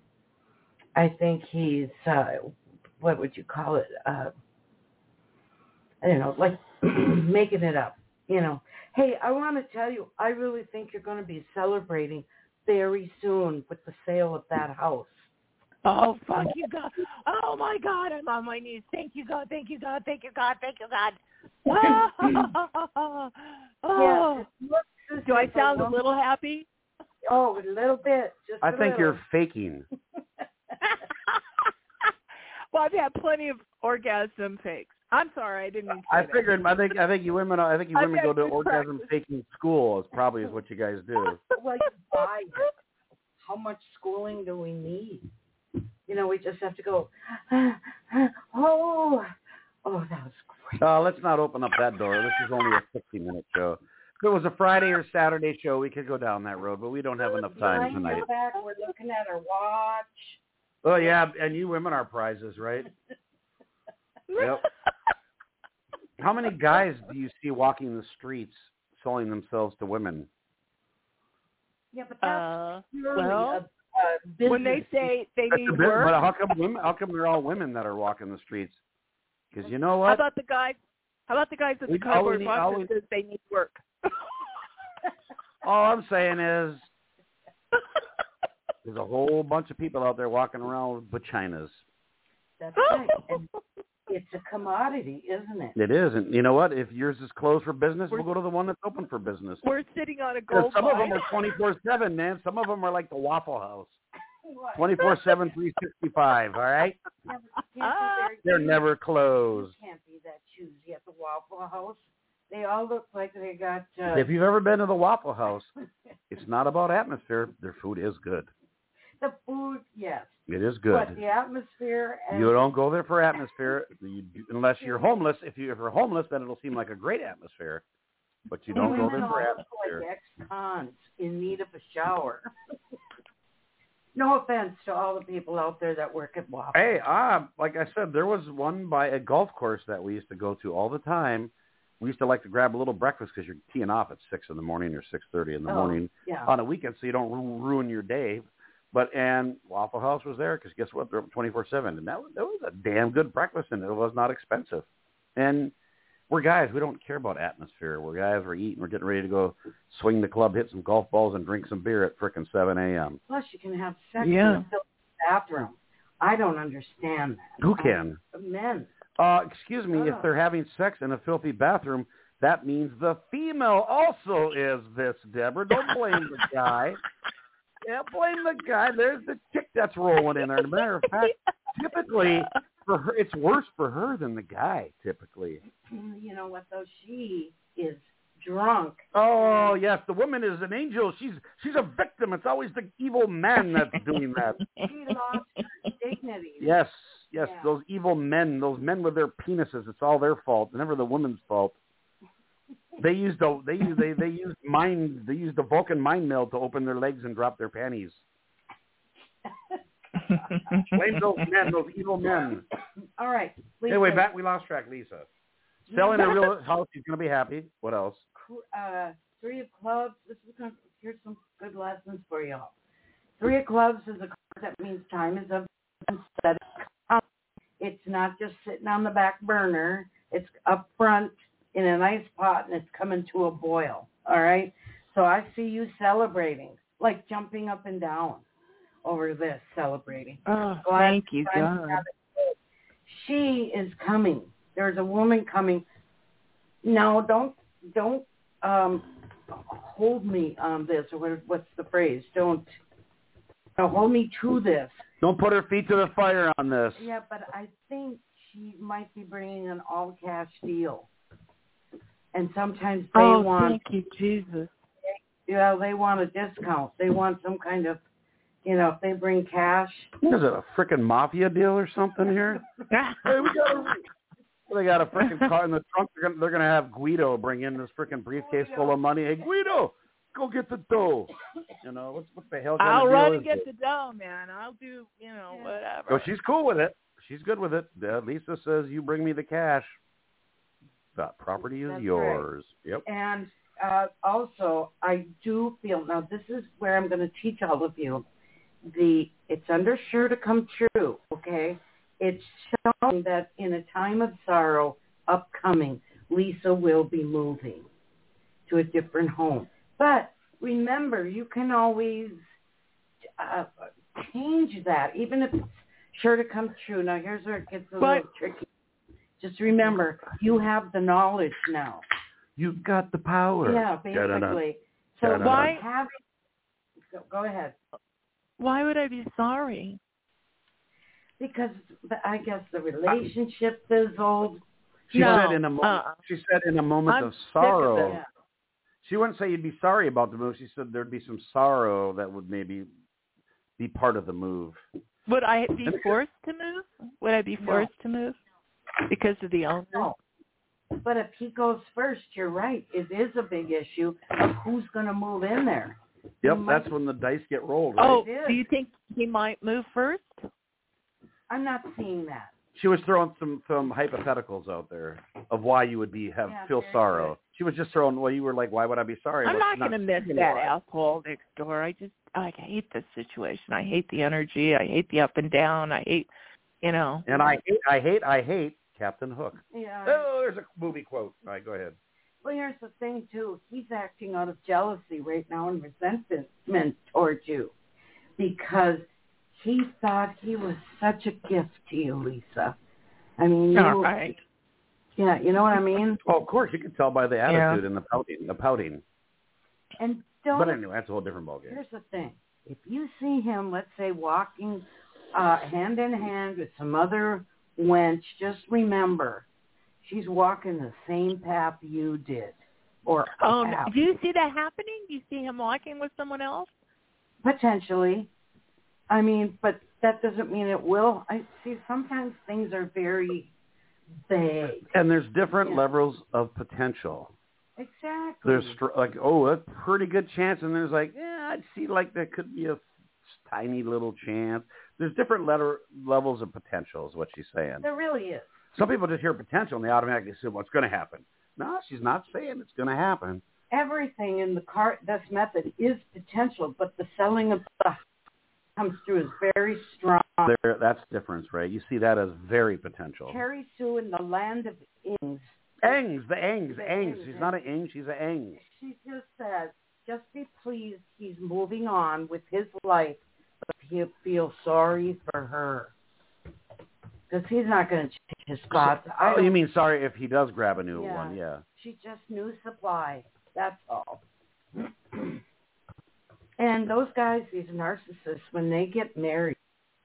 I think he's, uh, what would you call it? Uh, I don't know, like making it up, you know. Hey, I want to tell you, I really think you're going to be celebrating very soon with the sale of that house. Oh, fuck you, God. Oh, my God, I'm on my knees. Thank you, God. Thank you, God. Thank you, God. Thank you, God. Oh, oh. Yeah, do I sound a little happy? Oh, a little bit. Just I a think little. you're faking. Well, I've had plenty of orgasm fakes. I'm sorry, I didn't mean to say I that. figured. I think. I think you women. I think you I've women go had to good orgasm practice. faking school. Is probably is what you guys do. Well, you buy it. How much schooling do we need? You know, we just have to go, ah, ah, oh, oh, that was great. Uh, let's not open up that door. This is only a sixty-minute show. If it was a Friday or Saturday show, we could go down that road, but we don't have enough time Behind tonight. your back, we're looking at our watch. Oh, yeah, and you women are prizes, right? Yep. How many guys do you see walking the streets selling themselves to women? Yeah, but that's Uh, purely well, a, a business. when they say they That's need a bit, work, but how come women? How come they're all women that are walking the streets? Because you know how what? about the guys? How about the guys at We- the cardboard all we- box all that we- says they need work? All I'm saying is there's a whole bunch of people out there walking around with vaginas. That's right. And it's a commodity, isn't it? It is, and you know what? If yours is closed for business, We're- we'll go to the one that's open for business. We're sitting on a 'Cause gold some of them mine. are twenty-four seven, man. Some of them are like the Waffle House. twenty-four seven, three sixty-five, all right? Yeah, but you can't be very They're choosy. never You closed. can't be that choosy at the Waffle House. They all look like they got... Uh, If you've ever been to the Waffle House, it's not about atmosphere. Their food is good. the food, yes. It is But good. the atmosphere... And You don't go there for atmosphere you, unless you're homeless. If, you, if you're homeless, then it'll seem like a great atmosphere. But you don't go women there for all look atmosphere. like ex-cons in need of a shower. No offense to all the people out there that work at Waffle. Hey, uh, like I said, there was one by a golf course that we used to go to all the time. We used to like to grab a little breakfast because you're teeing off at six in the morning or six thirty in the Oh, morning yeah. on a weekend, so you don't ru- ruin your day. But and Waffle House was there because guess what? They're open twenty-four seven, and that was, that was a damn good breakfast, and it was not expensive. And we're guys, we don't care about atmosphere. We're guys, we're eating, we're getting ready to go swing the club, hit some golf balls, and drink some beer at frickin' seven a.m. Plus, you can have sex Yeah. in the bathroom. I don't understand that. Who can? Uh, men. Uh, excuse me, Oh. if they're having sex in a filthy bathroom, that means the female also is this, Deborah. Don't blame the guy. Yeah, blame the guy. There's the chick that's rolling in there. As a matter of fact, typically, for her, it's worse for her than the guy, typically. You know what, though? She is drunk. Oh yes, the woman is an angel. She's she's a victim. It's always the evil man that's doing that. She lost her dignity. Yes, yes, Yeah. those evil men, those men with their penises. It's all their fault. Never the woman's fault. They used the they used they they used mind they used the Vulcan mind meld to open their legs and drop their panties. Blame those men, those evil men. All right. Lisa. Anyway, back we lost track. Lisa selling a real house. She's gonna be happy. What else? Uh, three of clubs. This is gonna, here's some good lessons for y'all. Three of clubs is a card that means time is of instead. It's not just sitting on the back burner. It's up front in a nice pot, and it's coming to a boil. All right. So I see you celebrating, like jumping up and down over this, celebrating. Oh, Glad thank you, friends God. have it. She is coming. There's a woman coming. No, don't don't um, hold me on this, or what, what's the phrase? Don't no, hold me to this. Don't put her feet to the fire on this. Yeah, but I think she might be bringing an all-cash deal. And sometimes they Oh, want, thank you, Jesus. you know, they want a discount. They want some kind of, you know, if they bring cash. What is it, a frickin' mafia deal or something here? Hey, we got a, they got a frickin' car in the trunk. They're gonna, they're gonna have Guido bring in this frickin' briefcase full of money. Hey, Guido, go get the dough. You know, what's what the hell kind I'll of deal run is and get this? the dough, man. I'll do, you know, whatever. Oh, she's cool with it. She's good with it. Uh, Lisa says, you bring me the cash. That property is That's yours. Yep. And uh, also, I do feel, now this is where I'm going to teach all of you, the it's under sure to come true, okay? It's showing that in a time of sorrow upcoming, Lisa will be moving to a different home. But remember, you can always uh, change that, even if it's sure to come true. Now, here's where it gets a But- little tricky. Just remember, you have the knowledge now. You've got the power. Yeah, basically. So Da-da-da. Why- having, go, go ahead. Why would I be sorry? Because the, I guess the relationship is old. She No, said in a moment. uh-uh. She said in a moment I'm of sick of sorrow. it. Yeah. She wouldn't say you'd be sorry about the move. She said there'd be some sorrow that would maybe be part of the move. Would I be forced to move? Would I be No. forced to move because of the owner? No. But if he goes first, you're right. It is a big issue of who's going to move in there. Yep, You might- that's when the dice get rolled, right? Oh, It is. do you think he might move first? I'm not seeing that. She was throwing some, some hypotheticals out there of why you would be have Yeah, feel very sorrow. good. She was just throwing. Well, you were like, why would I be sorry? I'm Well, not she's going to miss saying that why. asshole next door. I just, I hate this situation. I hate the energy. I hate the up and down. I hate, you know. And I hate, I hate, I hate Captain Hook. Yeah. Oh, there's a movie quote. All right, go ahead. Well, here's the thing, too. He's acting out of jealousy right now and resentment towards you because he thought he was such a gift to you, Lisa. I mean, you, All right. yeah, you know what I mean? Oh, of course, you can tell by the attitude and the pouting. The pouting. And don't, But anyway, that's a whole different ballgame. here's the thing. If you see him, let's say, walking uh, hand in hand with some other wench, just remember, she's walking the same path you did. Or Oh, no. path. Do you see that happening? Do you see him walking with someone else? Potentially. I mean, but that doesn't mean it will. I see sometimes things are very vague. And there's different Yeah. levels of potential. Exactly. There's str- like, oh, a pretty good chance, and there's like, yeah, I'd see like there could be a tiny little chance. There's different letter, levels of potential, is what she's saying. There really is. Some people just hear potential and they automatically assume what's going to happen. No, she's not saying it's going to happen. Everything in the car, this method is potential, but the selling of the comes through is very strong. There, that's difference, right? You see that as very potential. Terry Sue in the land of Ings, Engs, the Engs, The Engs. Engs, She's yeah. not an Eng, she's an Eng. she just says, just be pleased he's moving on with his life, but he'll feel sorry for her. Because he's not going to change his spots. I Oh, don't- you mean sorry if he does grab a new Yeah. one? Yeah. She just new supply. That's all. And those guys, these narcissists, when they get married,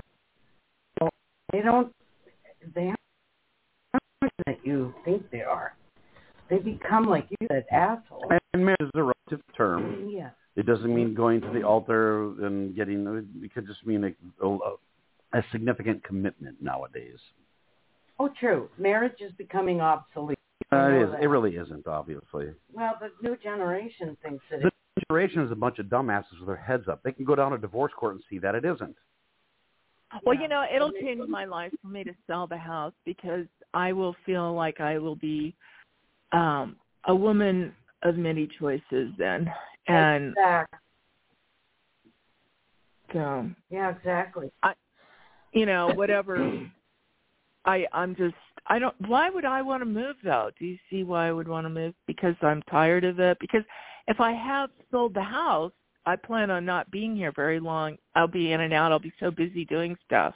they don't, they aren't that you think they are. They become, like you said, assholes. And marriage is a relative term. Yeah. It doesn't mean going to the altar and getting, it could just mean a, a, a significant commitment nowadays. Oh, true. Marriage is becoming obsolete. Uh, it, is, it really isn't, obviously. Well, the new generation thinks it the is. The generation is a bunch of dumbasses with their heads up. They can go down to divorce court and see that it isn't. Well, you know, it'll change my life for me to sell the house because I will feel like I will be um, a woman of many choices then. And exactly. so, yeah, exactly. I, you know, whatever. I, I'm just, I don't, why would I want to move though? Do you see why I would want to move? Because I'm tired of it. Because if I have sold the house, I plan on not being here very long. I'll be in and out. I'll be so busy doing stuff.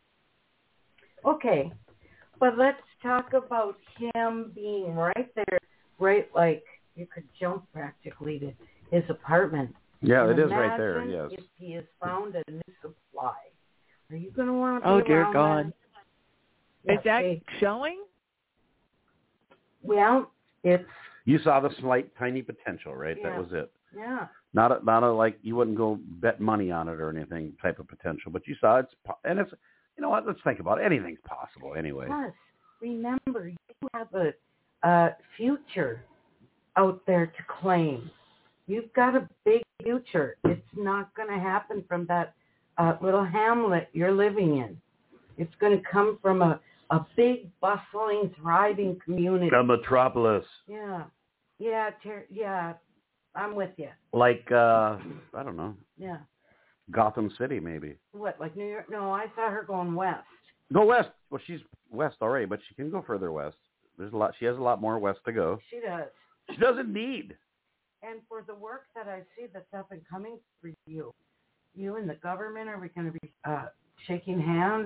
Okay. But let's talk about him being right there, right, like you could jump practically to his apartment. Yeah, and it is right there, yes. If he has found a new supply, are you going to want to Oh, be dear around God. that? Is Yes, that they, showing? Well, it's... You saw the slight, tiny potential, right? Yeah. That was it. Yeah. Not a, not a, like, you wouldn't go bet money on it or anything type of potential, but you saw it's, and it's, you know what, let's think about it. Anything's possible anyway. Plus, remember, you have a, a future out there to claim. You've got a big future. It's not going to happen from that uh, little hamlet you're living in. It's going to come from a, a big, bustling, thriving community. A metropolis. Yeah. Yeah, ter- yeah. I'm with you. Like, uh, I don't know. Yeah. Gotham City, maybe. What, like New York? No, I saw her going west. Go west. Well, she's west already, but she can go further west. There's a lot. She has a lot more west to go. She does. She doesn't need. And for the work that I see that's up and coming for you, you and the government, are we going to be uh, shaking hands?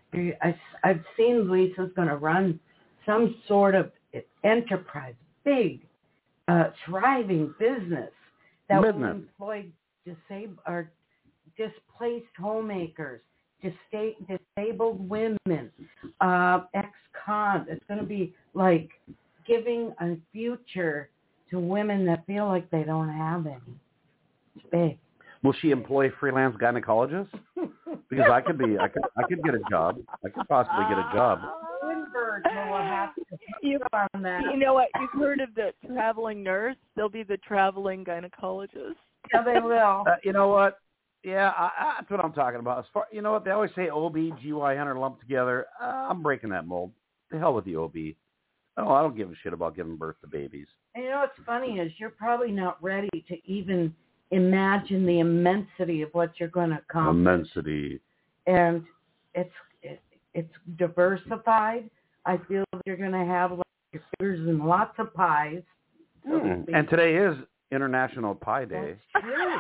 I, I've seen Lisa's going to run some sort of enterprise, big, uh, thriving business that business. will employ disab- or displaced homemakers, dis- disabled women, uh, ex-cons. It's going to be like giving a future to women that feel like they don't have any. It's big. Will she employ freelance gynecologists? Because I could be, I could, I could get a job. I could possibly get a job. Lindbergh will have to you, on that. You know what? You've heard of the traveling nurse? They'll be the traveling gynecologist. Yeah, they will. Uh, you know what? Yeah, I, I, that's what I'm talking about. As far, you know what? They always say O B G Y N are lumped together. Uh, I'm breaking that mold. The hell with the O B. Oh, I don't give a shit about giving birth to babies. And you know what's funny is you're probably not ready to even imagine the immensity of what you're going to accomplish. Immensity. And it's it, it's diversified. I feel that you're going to have like your fingers in lots of pies. So Mm. And today is International Pie Day. That's true.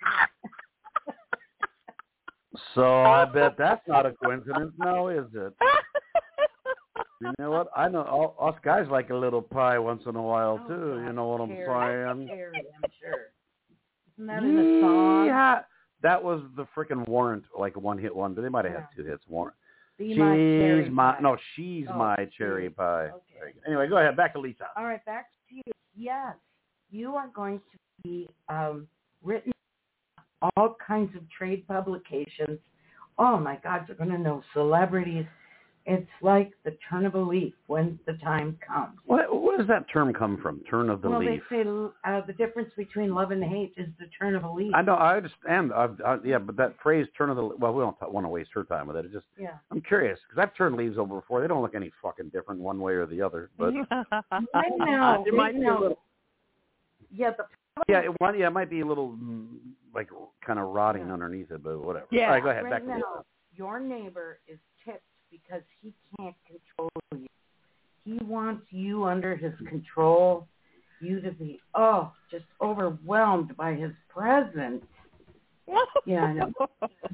So I bet that's not a coincidence now, is it? You know what? I know all, us guys like a little pie once in a while, Oh, too. God, You know what I'm Terry, saying? Terry, I'm sure. Isn't that in the song? Yeah. That was the freaking Warrant, like a one-hit wonder. They might have Yeah. had two hits. Warrant. Be She's my cherry my, pie. no, she's Oh, my she's- cherry pie. okay. Anyway, go ahead. Back to Lisa. All right, back to you. Yes, you are going to be um, written all kinds of trade publications. Oh, my God, you're going to know celebrities. It's like the turn of a leaf when the time comes. What, where does that term come from? Turn of the well, leaf. they say uh, the difference between love and hate is the turn of a leaf. I know. I understand. I've, I, yeah, but that phrase "turn of the" well, we don't want to waste her time with it. It just, yeah. I'm curious because I've turned leaves over before. They don't look any fucking different one way or the other. But Right now, there right might be a now, little. yeah, the yeah, it, one, yeah, it might be a little mm, like kind of rotting Yeah. underneath it, but whatever. Yeah. All right, go ahead. right Back to now, Lisa. your neighbor is ticked because he can't control you. He wants you under his control, you to be, oh, just overwhelmed by his presence. Yeah, I know.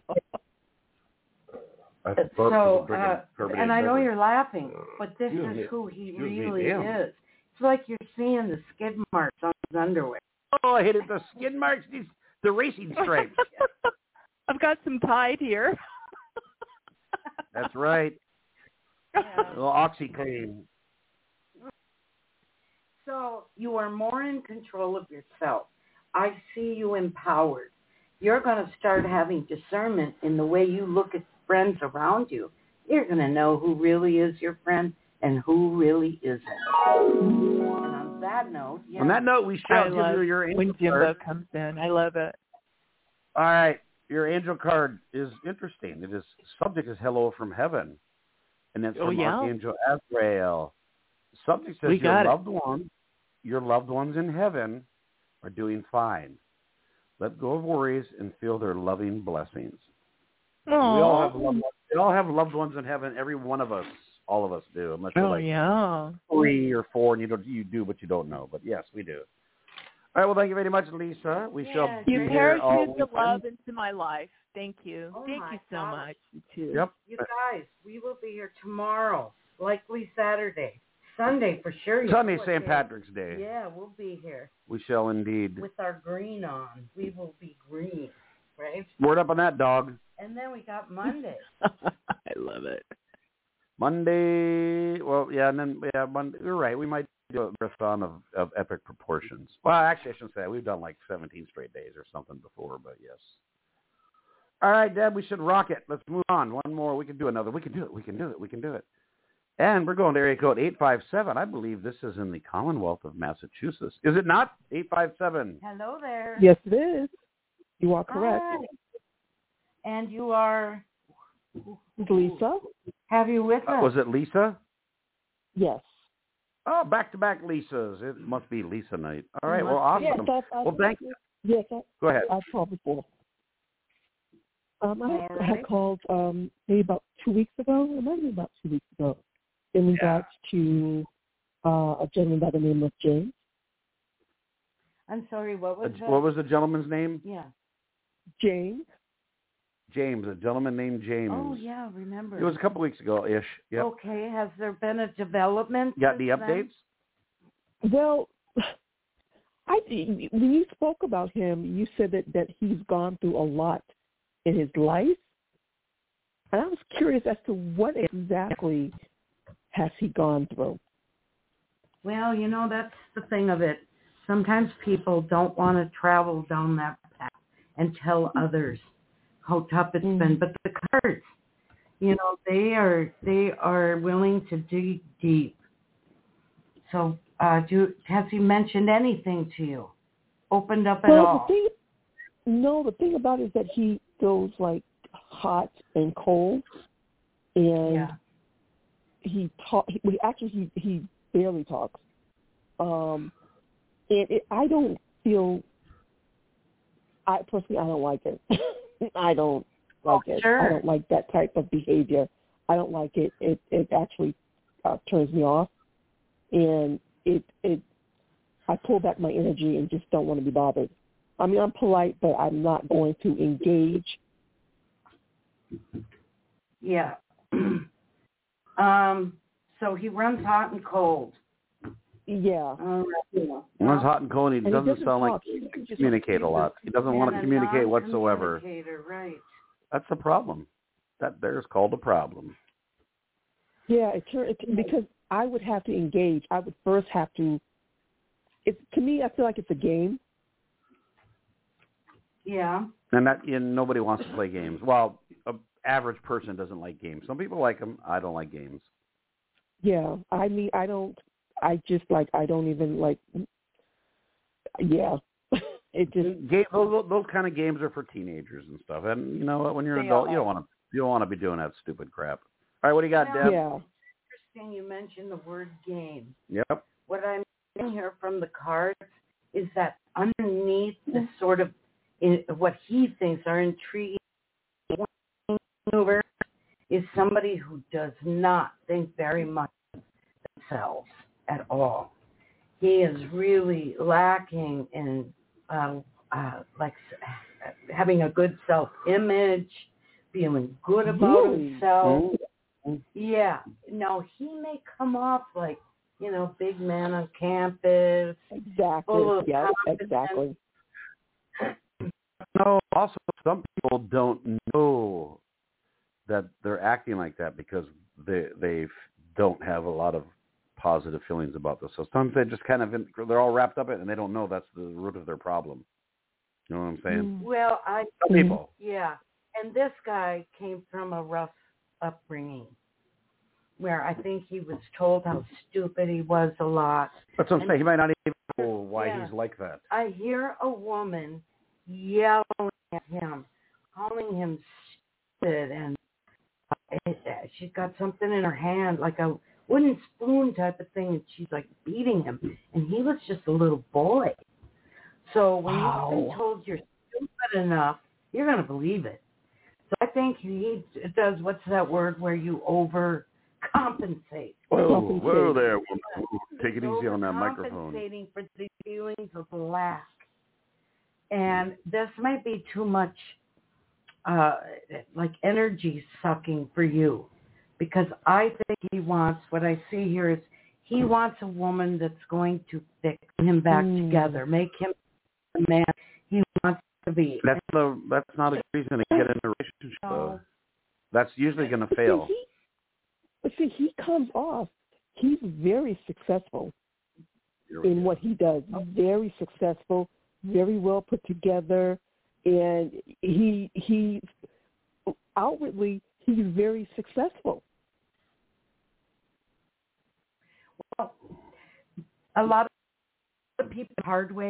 So, uh, and I know you're laughing, but this Excuse is me. who he Excuse me, really damn. is. It's like you're seeing the skid marks on his underwear. Oh, I hit it. The skin marks, these, the racing stripes. I've got some Tide here. That's right. Yeah. A little OxyClean. So you are more in control of yourself. I see you empowered. You're going to start having discernment in the way you look at friends around you. You're going to know who really is your friend and who really isn't. And on that note, yeah. On that note, we shall give you your angel when Jimbo card. comes in. I love it. All right. Your angel card is interesting. It is subject is hello from heaven. And it's Oh, from yeah? Archangel Azrael. Subject says We your got it. loved ones, your loved ones in heaven are doing fine. Let go of worries and feel their loving blessings. Aww. We all have loved ones. We all have loved ones in heaven. Every one of us, all of us do. Unless you're Oh, like yeah. three or four, and you don't, you do, but you don't know. But yes, we do. All right. Well, thank you very much, Lisa. We Yeah, shall You be here all parachuted the weekend. love into my life. Thank you. Oh, Thank my you so gosh. much. You too. Yep. You guys, we will be here tomorrow, likely Saturday. Sunday for sure. You Sunday, know what Saint day. Patrick's Day. Yeah, we'll be here We shall indeed. with our green on. We will be green, right? Word up on that, dog. And then we got Monday. I love it. Monday. Well, yeah, and then yeah, Monday. You're right. We might do a marathon of, of epic proportions. Well, actually, I shouldn't say that. We've done like seventeen straight days or something before, but yes. All right, Deb, we should rock it. Let's move on. One more. We can do another. We can do it. We can do it. We can do it. And we're going to area code eight five seven. I believe this is in the Commonwealth of Massachusetts. Is it not? eight five seven. Hello there. Yes, it is. You are correct. Hi. And you are, Lisa? have you with Uh, us? was it Lisa? Yes. Oh, back-to-back Lisas. It must be Lisa night. All right. It Well, must be. awesome. Yes, I, I, Well, thank you. Yes, I, Go ahead. I've called before. Um, I All had right. called um, maybe about two weeks ago. It might have been about two weeks ago in regards to uh, a gentleman by the name of James. I'm sorry, what was Uh, that? What was the gentleman's name? Yeah. James. James, a gentleman named James. Oh, yeah, remember. It was a couple weeks ago-ish. Yep. Okay, has there been a development? You got any since then? updates? Well, I when you spoke about him, you said that, that he's gone through a lot in his life. And I was curious as to what exactly has he gone through. Well, you know, that's the thing of it. Sometimes people don't want to travel down that path and tell others how tough it's Mm. been. But the cards, you know, they are they are willing to dig deep. So, uh, do has he mentioned anything to you? Opened up at Well, all? the thing, no, the thing about it is that he goes like hot and cold, and Yeah. he talk. He, actually, he he barely talks. Um, and it, I don't feel. I personally, I don't like it. I don't like Oh, it. sure. I don't like that type of behavior. I don't like it. It it actually uh, turns me off, and it it. I pull back my energy and just don't want to be bothered. I mean, I'm polite, but I'm not going to engage. Yeah. um. So he runs hot and cold. Yeah. Uh, yeah. One's hot and cold, and he And he doesn't doesn't sound like talk. he He can just- communicate a lot. He doesn't want to And a communicate whatsoever. non-communicator, right. That's the problem. That there's called a problem. Yeah, it, tur- it because I would have to engage. I would first have to. It's to me. I feel like it's a game. Yeah. And that and nobody wants to play games. Well, an average person doesn't like games. Some people like them. I don't like games. Yeah, I mean, I don't. I just like. I don't even like. Yeah, it just. Game, those, those kind of games are for teenagers and stuff. And you know what? When you're an They adult, are. you don't want to. You don't want to be doing that stupid crap. All right, what do you got, Well, Deb? Yeah. Interesting you mentioned the word game. Yep. What I'm getting here from the cards is that underneath the sort of in, what he thinks are intriguing maneuvers is somebody who does not think very much of themselves at all. He is really lacking in uh, uh, like s- having a good self-image, feeling good about Really? himself. Mm-hmm. Yeah. No, he may come off like, you know, big man on campus. Exactly. Full of Yeah. confidence. Exactly. No, also some people don't know that they're acting like that because they they don't have a lot of positive feelings about this. So sometimes they just kind of, they're all wrapped up in it and they don't know that's the root of their problem. You know what I'm saying? Well, I, Some people. Yeah. And this guy came from a rough upbringing where I think he was told how stupid he was a lot. That's what I'm and saying. He might not even know why yeah. he's like that. I hear a woman yelling at him, calling him stupid, and uh, she's got something in her hand, like a wooden spoon type of thing, and she's like beating him. And he was just a little boy. So when Wow. you've been told you're stupid enough, you're going to believe it. So I think he does, what's that word where you overcompensate? Whoa, whoa there, woman. Take it easy on that microphone. Compensating for the feelings of lack. And this might be too much uh, like energy sucking for you, because I think he wants, what I see here is he wants a woman that's going to fix him back mm. together, make him the man he wants to be. That's the that's not a reason to get in a relationship, though. That's usually going to fail. See, he, but see, he comes off, he's very successful in what he does. Very successful, very well put together, and he he outwardly he's very successful. Well, a lot of people hard way,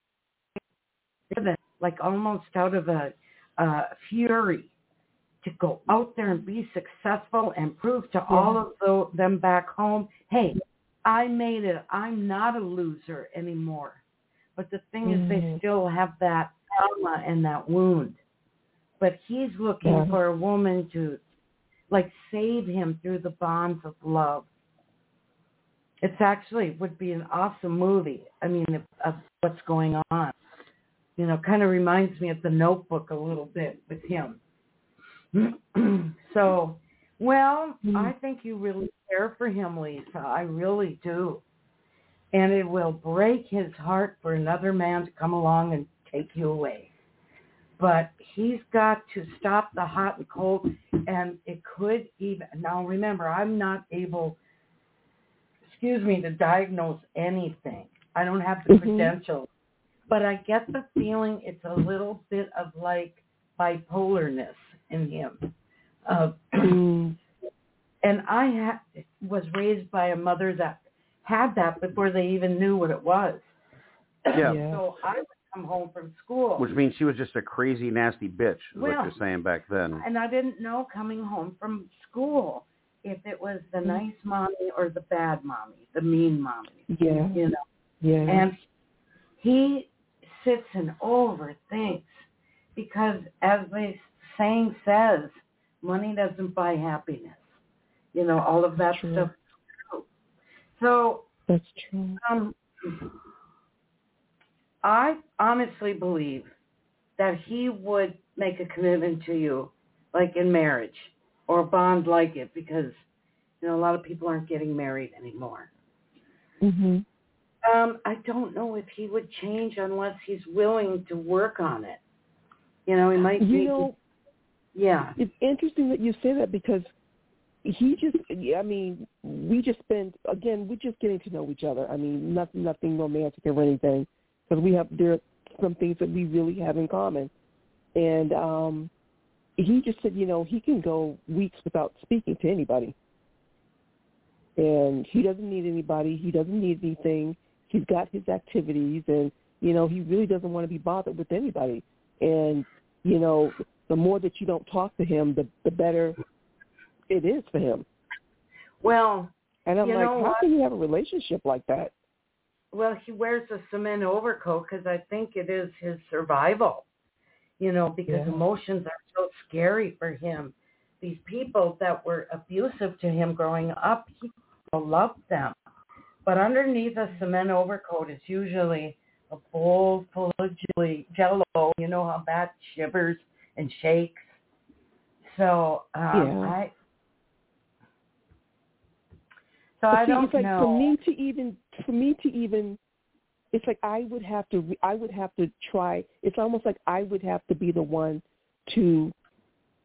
like almost out of a uh, fury to go out there and be successful and prove to yeah. all of the, them back home, hey, I made it. I'm not a loser anymore. But the thing mm. is, they still have that trauma and that wound. But he's looking yeah. for a woman to, like, save him through the bonds of love. It's actually would be an awesome movie. I mean, of, of what's going on. You know, kind of reminds me of The Notebook a little bit with him. So, well, mm. I think you really care for him, Lisa. I really do. And it will break his heart for another man to come along and take you away. But he's got to stop the hot and cold, and it could even, now remember, I'm not able, excuse me, to diagnose anything. I don't have the mm-hmm. credentials. But I get the feeling it's a little bit of like bipolarness in him. Uh, and I ha- was raised by a mother that had that before they even knew what it was. Yeah. So I would come home from school. Which means she was just a crazy, nasty bitch, is well, what you're saying back then. And I didn't know coming home from school if it was the nice mommy or the bad mommy, the mean mommy. Yeah. You know? Yeah. And he sits and overthinks because, as the saying says, money doesn't buy happiness. You know, all of that true. stuff is true. So, that's true. Um, I honestly believe that he would make a commitment to you, like in marriage, or a bond like it, because, you know, a lot of people aren't getting married anymore. Mm-hmm. Um, I don't know if he would change unless he's willing to work on it. You know, he might you be. Know, yeah. It's interesting that you say that because he just, I mean, we just spend, again, we're just getting to know each other. I mean, nothing, nothing romantic or anything, because we have, there are some things that we really have in common. And um, he just said, you know, he can go weeks without speaking to anybody. And he doesn't need anybody. He doesn't need anything. He's got his activities, and, you know, he really doesn't want to be bothered with anybody. And, you know, the more that you don't talk to him, the, the better it is for him. Well, and I'm you like, know how what? can you have a relationship like that? Well, he wears a cement overcoat because I think it is his survival, you know, because yeah. emotions are so scary for him. These people that were abusive to him growing up, he loved them. But underneath a cement overcoat is usually a bowl full of jello. You know how that shivers and shakes. So um, yeah. I, so but I see, don't it's like know. For me to even, for me to even, it's like I would have to, I would have to try. It's almost like I would have to be the one to,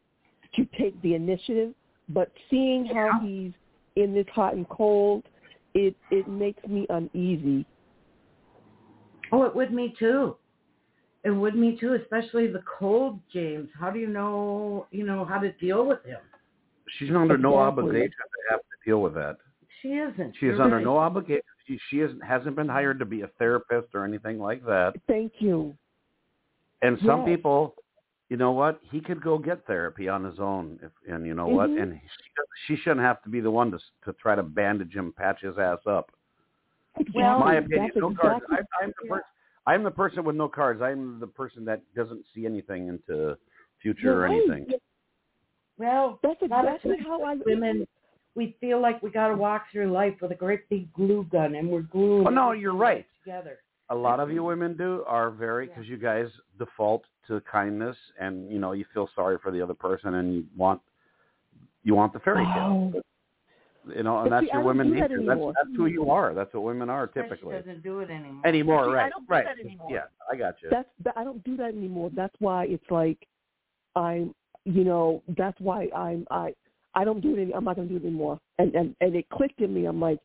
to take the initiative. But seeing how he's in this hot and cold, it it makes me uneasy. Oh, it would me too. It would me too, especially the cold, James. How do you know, you know, how to deal with him? She's under Exactly. no obligation to have to deal with that. She isn't. She is You're under right. no obligation. She, she isn't, hasn't been hired to be a therapist or anything like that. Thank you. And some Yes. people, you know what? He could go get therapy on his own, if, and you know Mm-hmm. what? And she, she shouldn't have to be the one to to try to bandage him, patch his ass up. Exactly. Well, My opinion, That's no exactly. cards. I, I'm the person. I'm the person with no cards. I'm the person that doesn't see anything into future You're or right. anything. Well, That's a lot of exactly times how I. women, we feel like we got to walk through life with a great big glue gun, and we're gluing. Oh no, everything you're right. Together. A lot of you women do are very, because you guys default to kindness, and you know you feel sorry for the other person, and you want you want the fairy tale. Oh. You know, and But that's see, your I don't women do that nature. That's anymore. that's who you are. That's what women are She typically. doesn't do it anymore. Anymore, See, right? I don't do right. that anymore. Yeah, I got you. That's that, I don't do that anymore. That's why it's like I'm, you know, that's why I'm I I don't do it. Any, I'm not going to do it anymore. And and and it clicked in me. I'm like,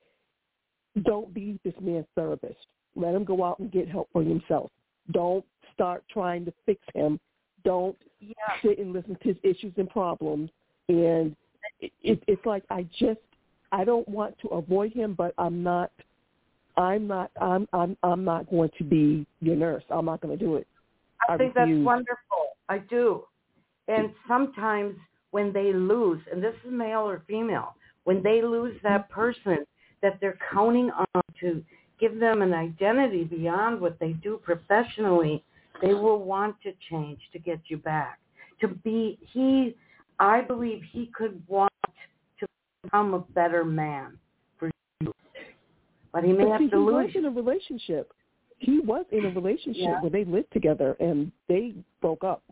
don't be this man's therapist. Let him go out and get help for himself. Don't start trying to fix him. Don't Yeah. sit and listen to his issues and problems. And it, it, it's like I just I don't want to avoid him, but I'm not. I'm not. I'm. I'm. I'm not going to be your nurse. I'm not going to do it. I, I think refuse. that's wonderful. I do. And sometimes when they lose, and this is male or female, when they lose that person that they're counting on to give them an identity beyond what they do professionally, they will want to change to get you back. To be, he, I believe he could want to become a better man for you. But he may But have see, to he lose was in a relationship. He was in a relationship Yeah. where they lived together and they broke up.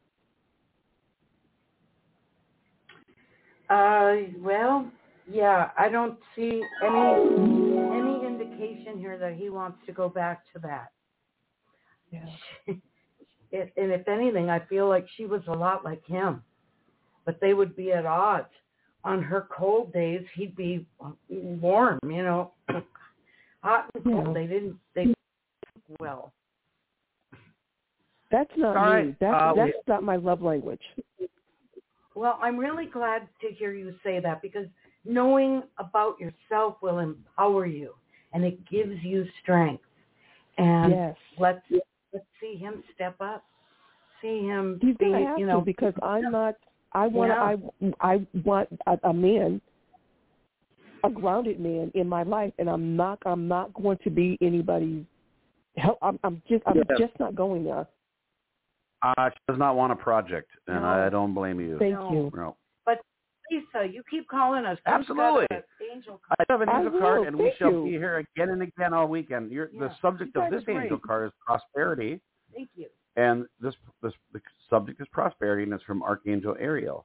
Uh, well, yeah, I don't see any any indication here that he wants to go back to that. Yeah. It, and if anything, I feel like she was a lot like him, but they would be at odds. On her cold days, he'd be warm, you know, hot and cold. Yeah. They didn't, they didn't well. That's not All me. right. That's Uh, that's not my love language. Well, I'm really glad to hear you say that, because knowing about yourself will empower you, and it gives you strength. And Yes. let's let's see him step up. See him He's be, gonna have you know, to, because I'm not. I want. Yeah. I I want a, a man, a grounded man in my life, and I'm not. I'm not going to be anybody's help. I'm, I'm just. I'm Yeah. just not going there. Uh, she does not want a project, and No. I don't blame you. Thank No. you. No. But Lisa, you keep calling us. Who's Absolutely. got an angel I have an I angel will. card, and we Thank shall you. be here again and again all weekend. You're, Yeah. The subject You of guys this are angel great. card is prosperity, Thank you. and this, this the subject is prosperity, and it's from Archangel Ariel.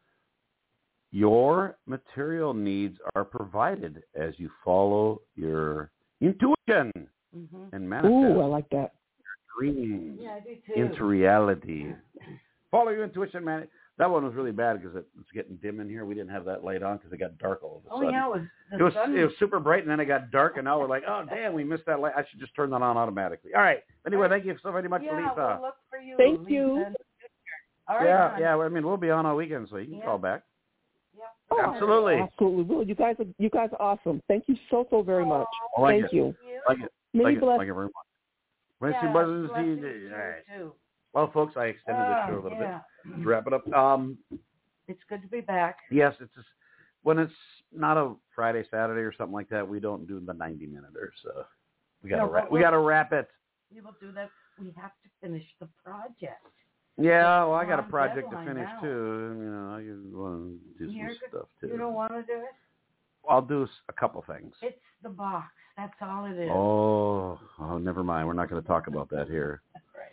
Your material needs are provided as you follow your intuition Mm-hmm. and manifest Ooh, I like that. dreams Yeah, I do too. into reality. Follow your intuition, man. That one was really bad because it, it's getting dim in here. We didn't have that light on because it got dark all of a Oh sudden. yeah, it was. The It was sun it was super bright, and then it got dark, and now we're like, oh damn, we missed that light. I should just turn that on automatically. All right. Anyway, thank you so very much, yeah, Lisa. we'll look for you. Thank Lisa. you. All right. yeah, hon. yeah. I mean, we'll be on all weekend, so you can Yeah. call back. Yep. Oh, Absolutely. Absolutely. Will. You guys are. You guys are awesome. Thank you so so very much. I like Thank it. you. Like it. Many Like it. bless. Like it very much. Wednesday Yeah, buzzes. blessings All to you, right. too. Well, folks, I extended the Ah, show a little yeah. bit to wrap it up. Um, It's good to be back. yes, it's just when it's not a Friday, Saturday, or something like that. We don't do the ninety minuters. So we gotta No, wrap. but We we'll- gotta wrap it. We will do that. We have to finish the project. Yeah, well, I got a We're on project to deadline finish now. too. You know, I want to do You're some good. stuff too. You don't want to do it? I'll do s- a couple things. It's the box. That's all it is. Oh, oh, never mind. We're not going to talk about that here.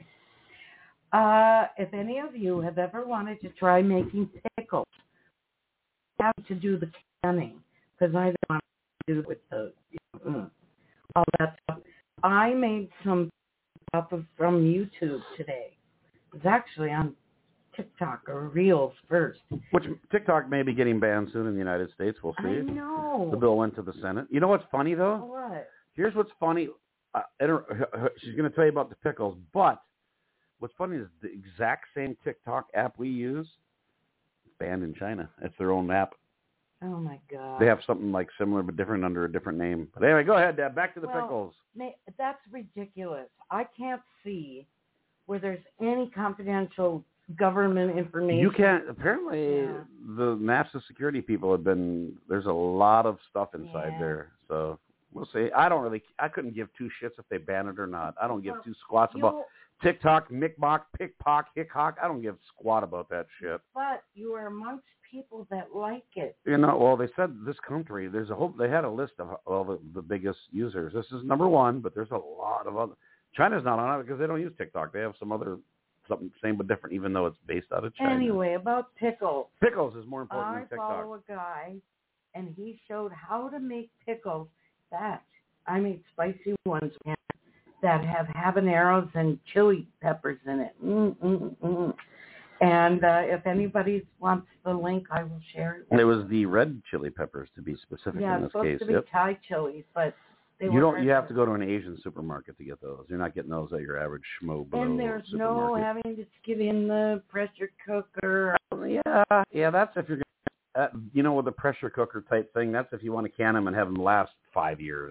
Uh, if any of you have ever wanted to try making pickles, you have to do the canning, because I don't want to do it with the mm, all that stuff. I made some stuff from YouTube today. It's actually on TikTok or Reels first. Which TikTok may be getting banned soon in the United States. We'll see. I know. The bill went to the Senate. You know what's funny, though? What? Here's what's funny. Uh, she's going to tell you about the pickles, but what's funny is the exact same TikTok app we use is banned in China. It's their own app. Oh, my God. They have something like similar but different under a different name. But anyway, go ahead, Dad. Back to the well, pickles. That's ridiculous. I can't see where there's any confidential government information. You can't. Apparently, yeah. the NASA security people have been, there's a lot of stuff inside yeah. there. So we'll see. I don't really, I couldn't give two shits if they ban it or not. I don't give well, two squats about TikTok, Mickmock, Pickpock, Hickhock. I don't give squat about that shit. But you are amongst people that like it. You know, well, they said this country, there's a whole, they had a list of all the, the biggest users. This is number one, but there's a lot of other. China's not on it because they don't use TikTok. They have some other, something same but different, even though it's based out of China. Anyway, about pickles. Pickles is more important I than TikTok. I follow a guy, and he showed how to make pickles that, I made spicy ones that have habaneros and chili peppers in it. Mm-mm-mm. And uh, if anybody wants the link, I will share it. It was the red chili peppers, to be specific yeah, in this it's supposed case. to be yep. Thai chilies, but they you were don't. You have red. to go to an Asian supermarket to get those. You're not getting those at your average schmo. And there's no supermarket. having to get in the pressure cooker. Yeah, yeah. That's if you're. Uh, you know, with the pressure cooker type thing. That's if you want to can them and have them last five years.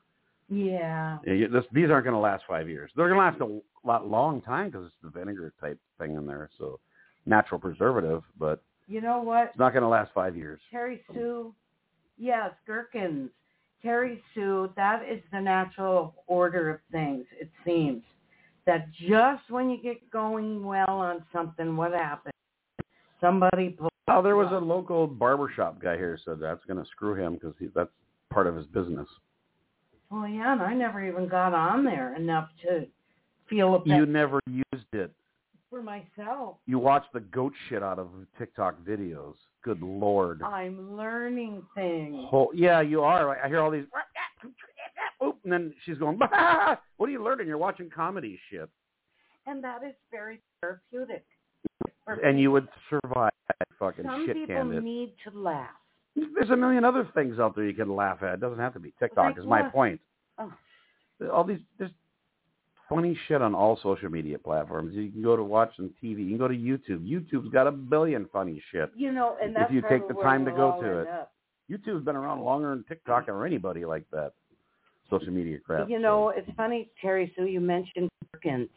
Yeah. yeah you, this, these aren't going to last five years. They're going to last a lot long time because it's the vinegar type thing in there. So. Natural preservative, but you know what? It's not going to last five years. Terry Sue, yes, gherkins. Terry Sue, that is the natural order of things, it seems. That just when you get going well on something, what happens? Somebody pulls Oh, there was a local barbershop guy here who said that's going to screw him because that's part of his business. Oh, yeah, and I never even got on there enough to feel a bit. You never used it. For myself. You watch the goat shit out of TikTok videos. Good Lord. I'm learning things. Oh, yeah, you are. I hear all these. Oop, and then she's going, bah! What are you learning? You're watching comedy shit. And that is very therapeutic. And you would survive that fucking Some shit people candid. need to laugh. There's a million other things out there you can laugh at. It doesn't have to be TikTok, like is what? my point. Oh. All these, there's funny shit on all social media platforms. You can go to watch on T V. You can go to YouTube. YouTube's got a billion funny shit. You know, and that's if you take the time to go to it. Up. YouTube's been around longer than TikTok or anybody like that. Social media crap. You know, so. It's funny, Terry Sue, you mentioned Perkins.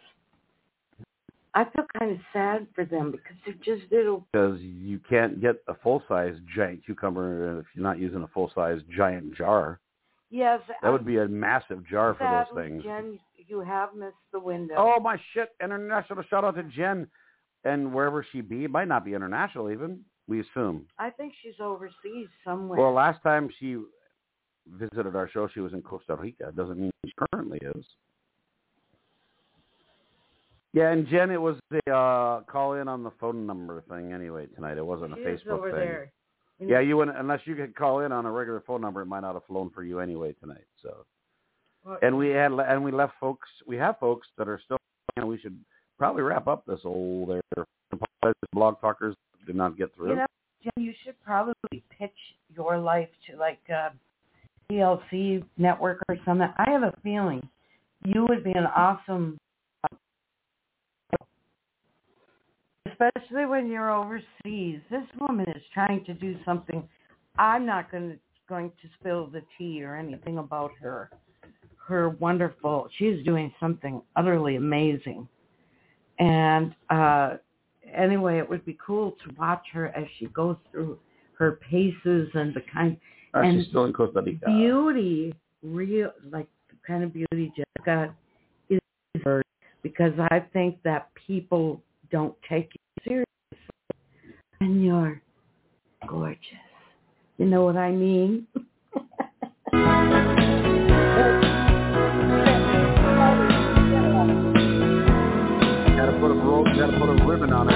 I feel kind of sad for them because they're just little. Because you can't get a full-size giant cucumber if you're not using a full-size giant jar. Yes. That um, would be a massive jar for sadly, those things. Jen, you have missed the window. Oh, my shit. International shout out to Jen. And wherever she be, it might not be international even, we assume. I think she's overseas somewhere. Well, last time she visited our show, she was in Costa Rica. It doesn't mean she currently is. Yeah, and Jen, it was the uh, call in on the phone number thing anyway tonight. It wasn't a she Facebook over thing. There. Yeah, you wouldn't, unless you could call in on a regular phone number, it might not have flown for you anyway tonight. So, well, and we had and we left folks. We have folks that are still. You know, we should probably wrap up this old there. Blog Talkers did not get through. You know, Jen, you should probably pitch your life to like a T L C network or something. I have a feeling you would be an awesome. Especially when you're overseas. This woman is trying to do something. I'm not going to, going to spill the tea or anything about her. Her wonderful, she's doing something utterly amazing. And uh, anyway, it would be cool to watch her as she goes through her paces and the kind. Uh, and she's still in Costa Rica. Beauty, real, like the kind of beauty Jessica is her, because I think that people don't take you seriously, and you're gorgeous. You know what I mean? Gotta put a rope, gotta put a ribbon on it.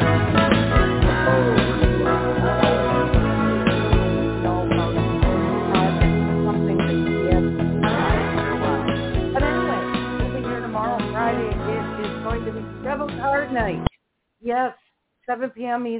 Oh. Something that yes. But anyway, we'll be here tomorrow, Friday. It is going to be Devil's Hard Night. Yes, seven p.m. Eastern.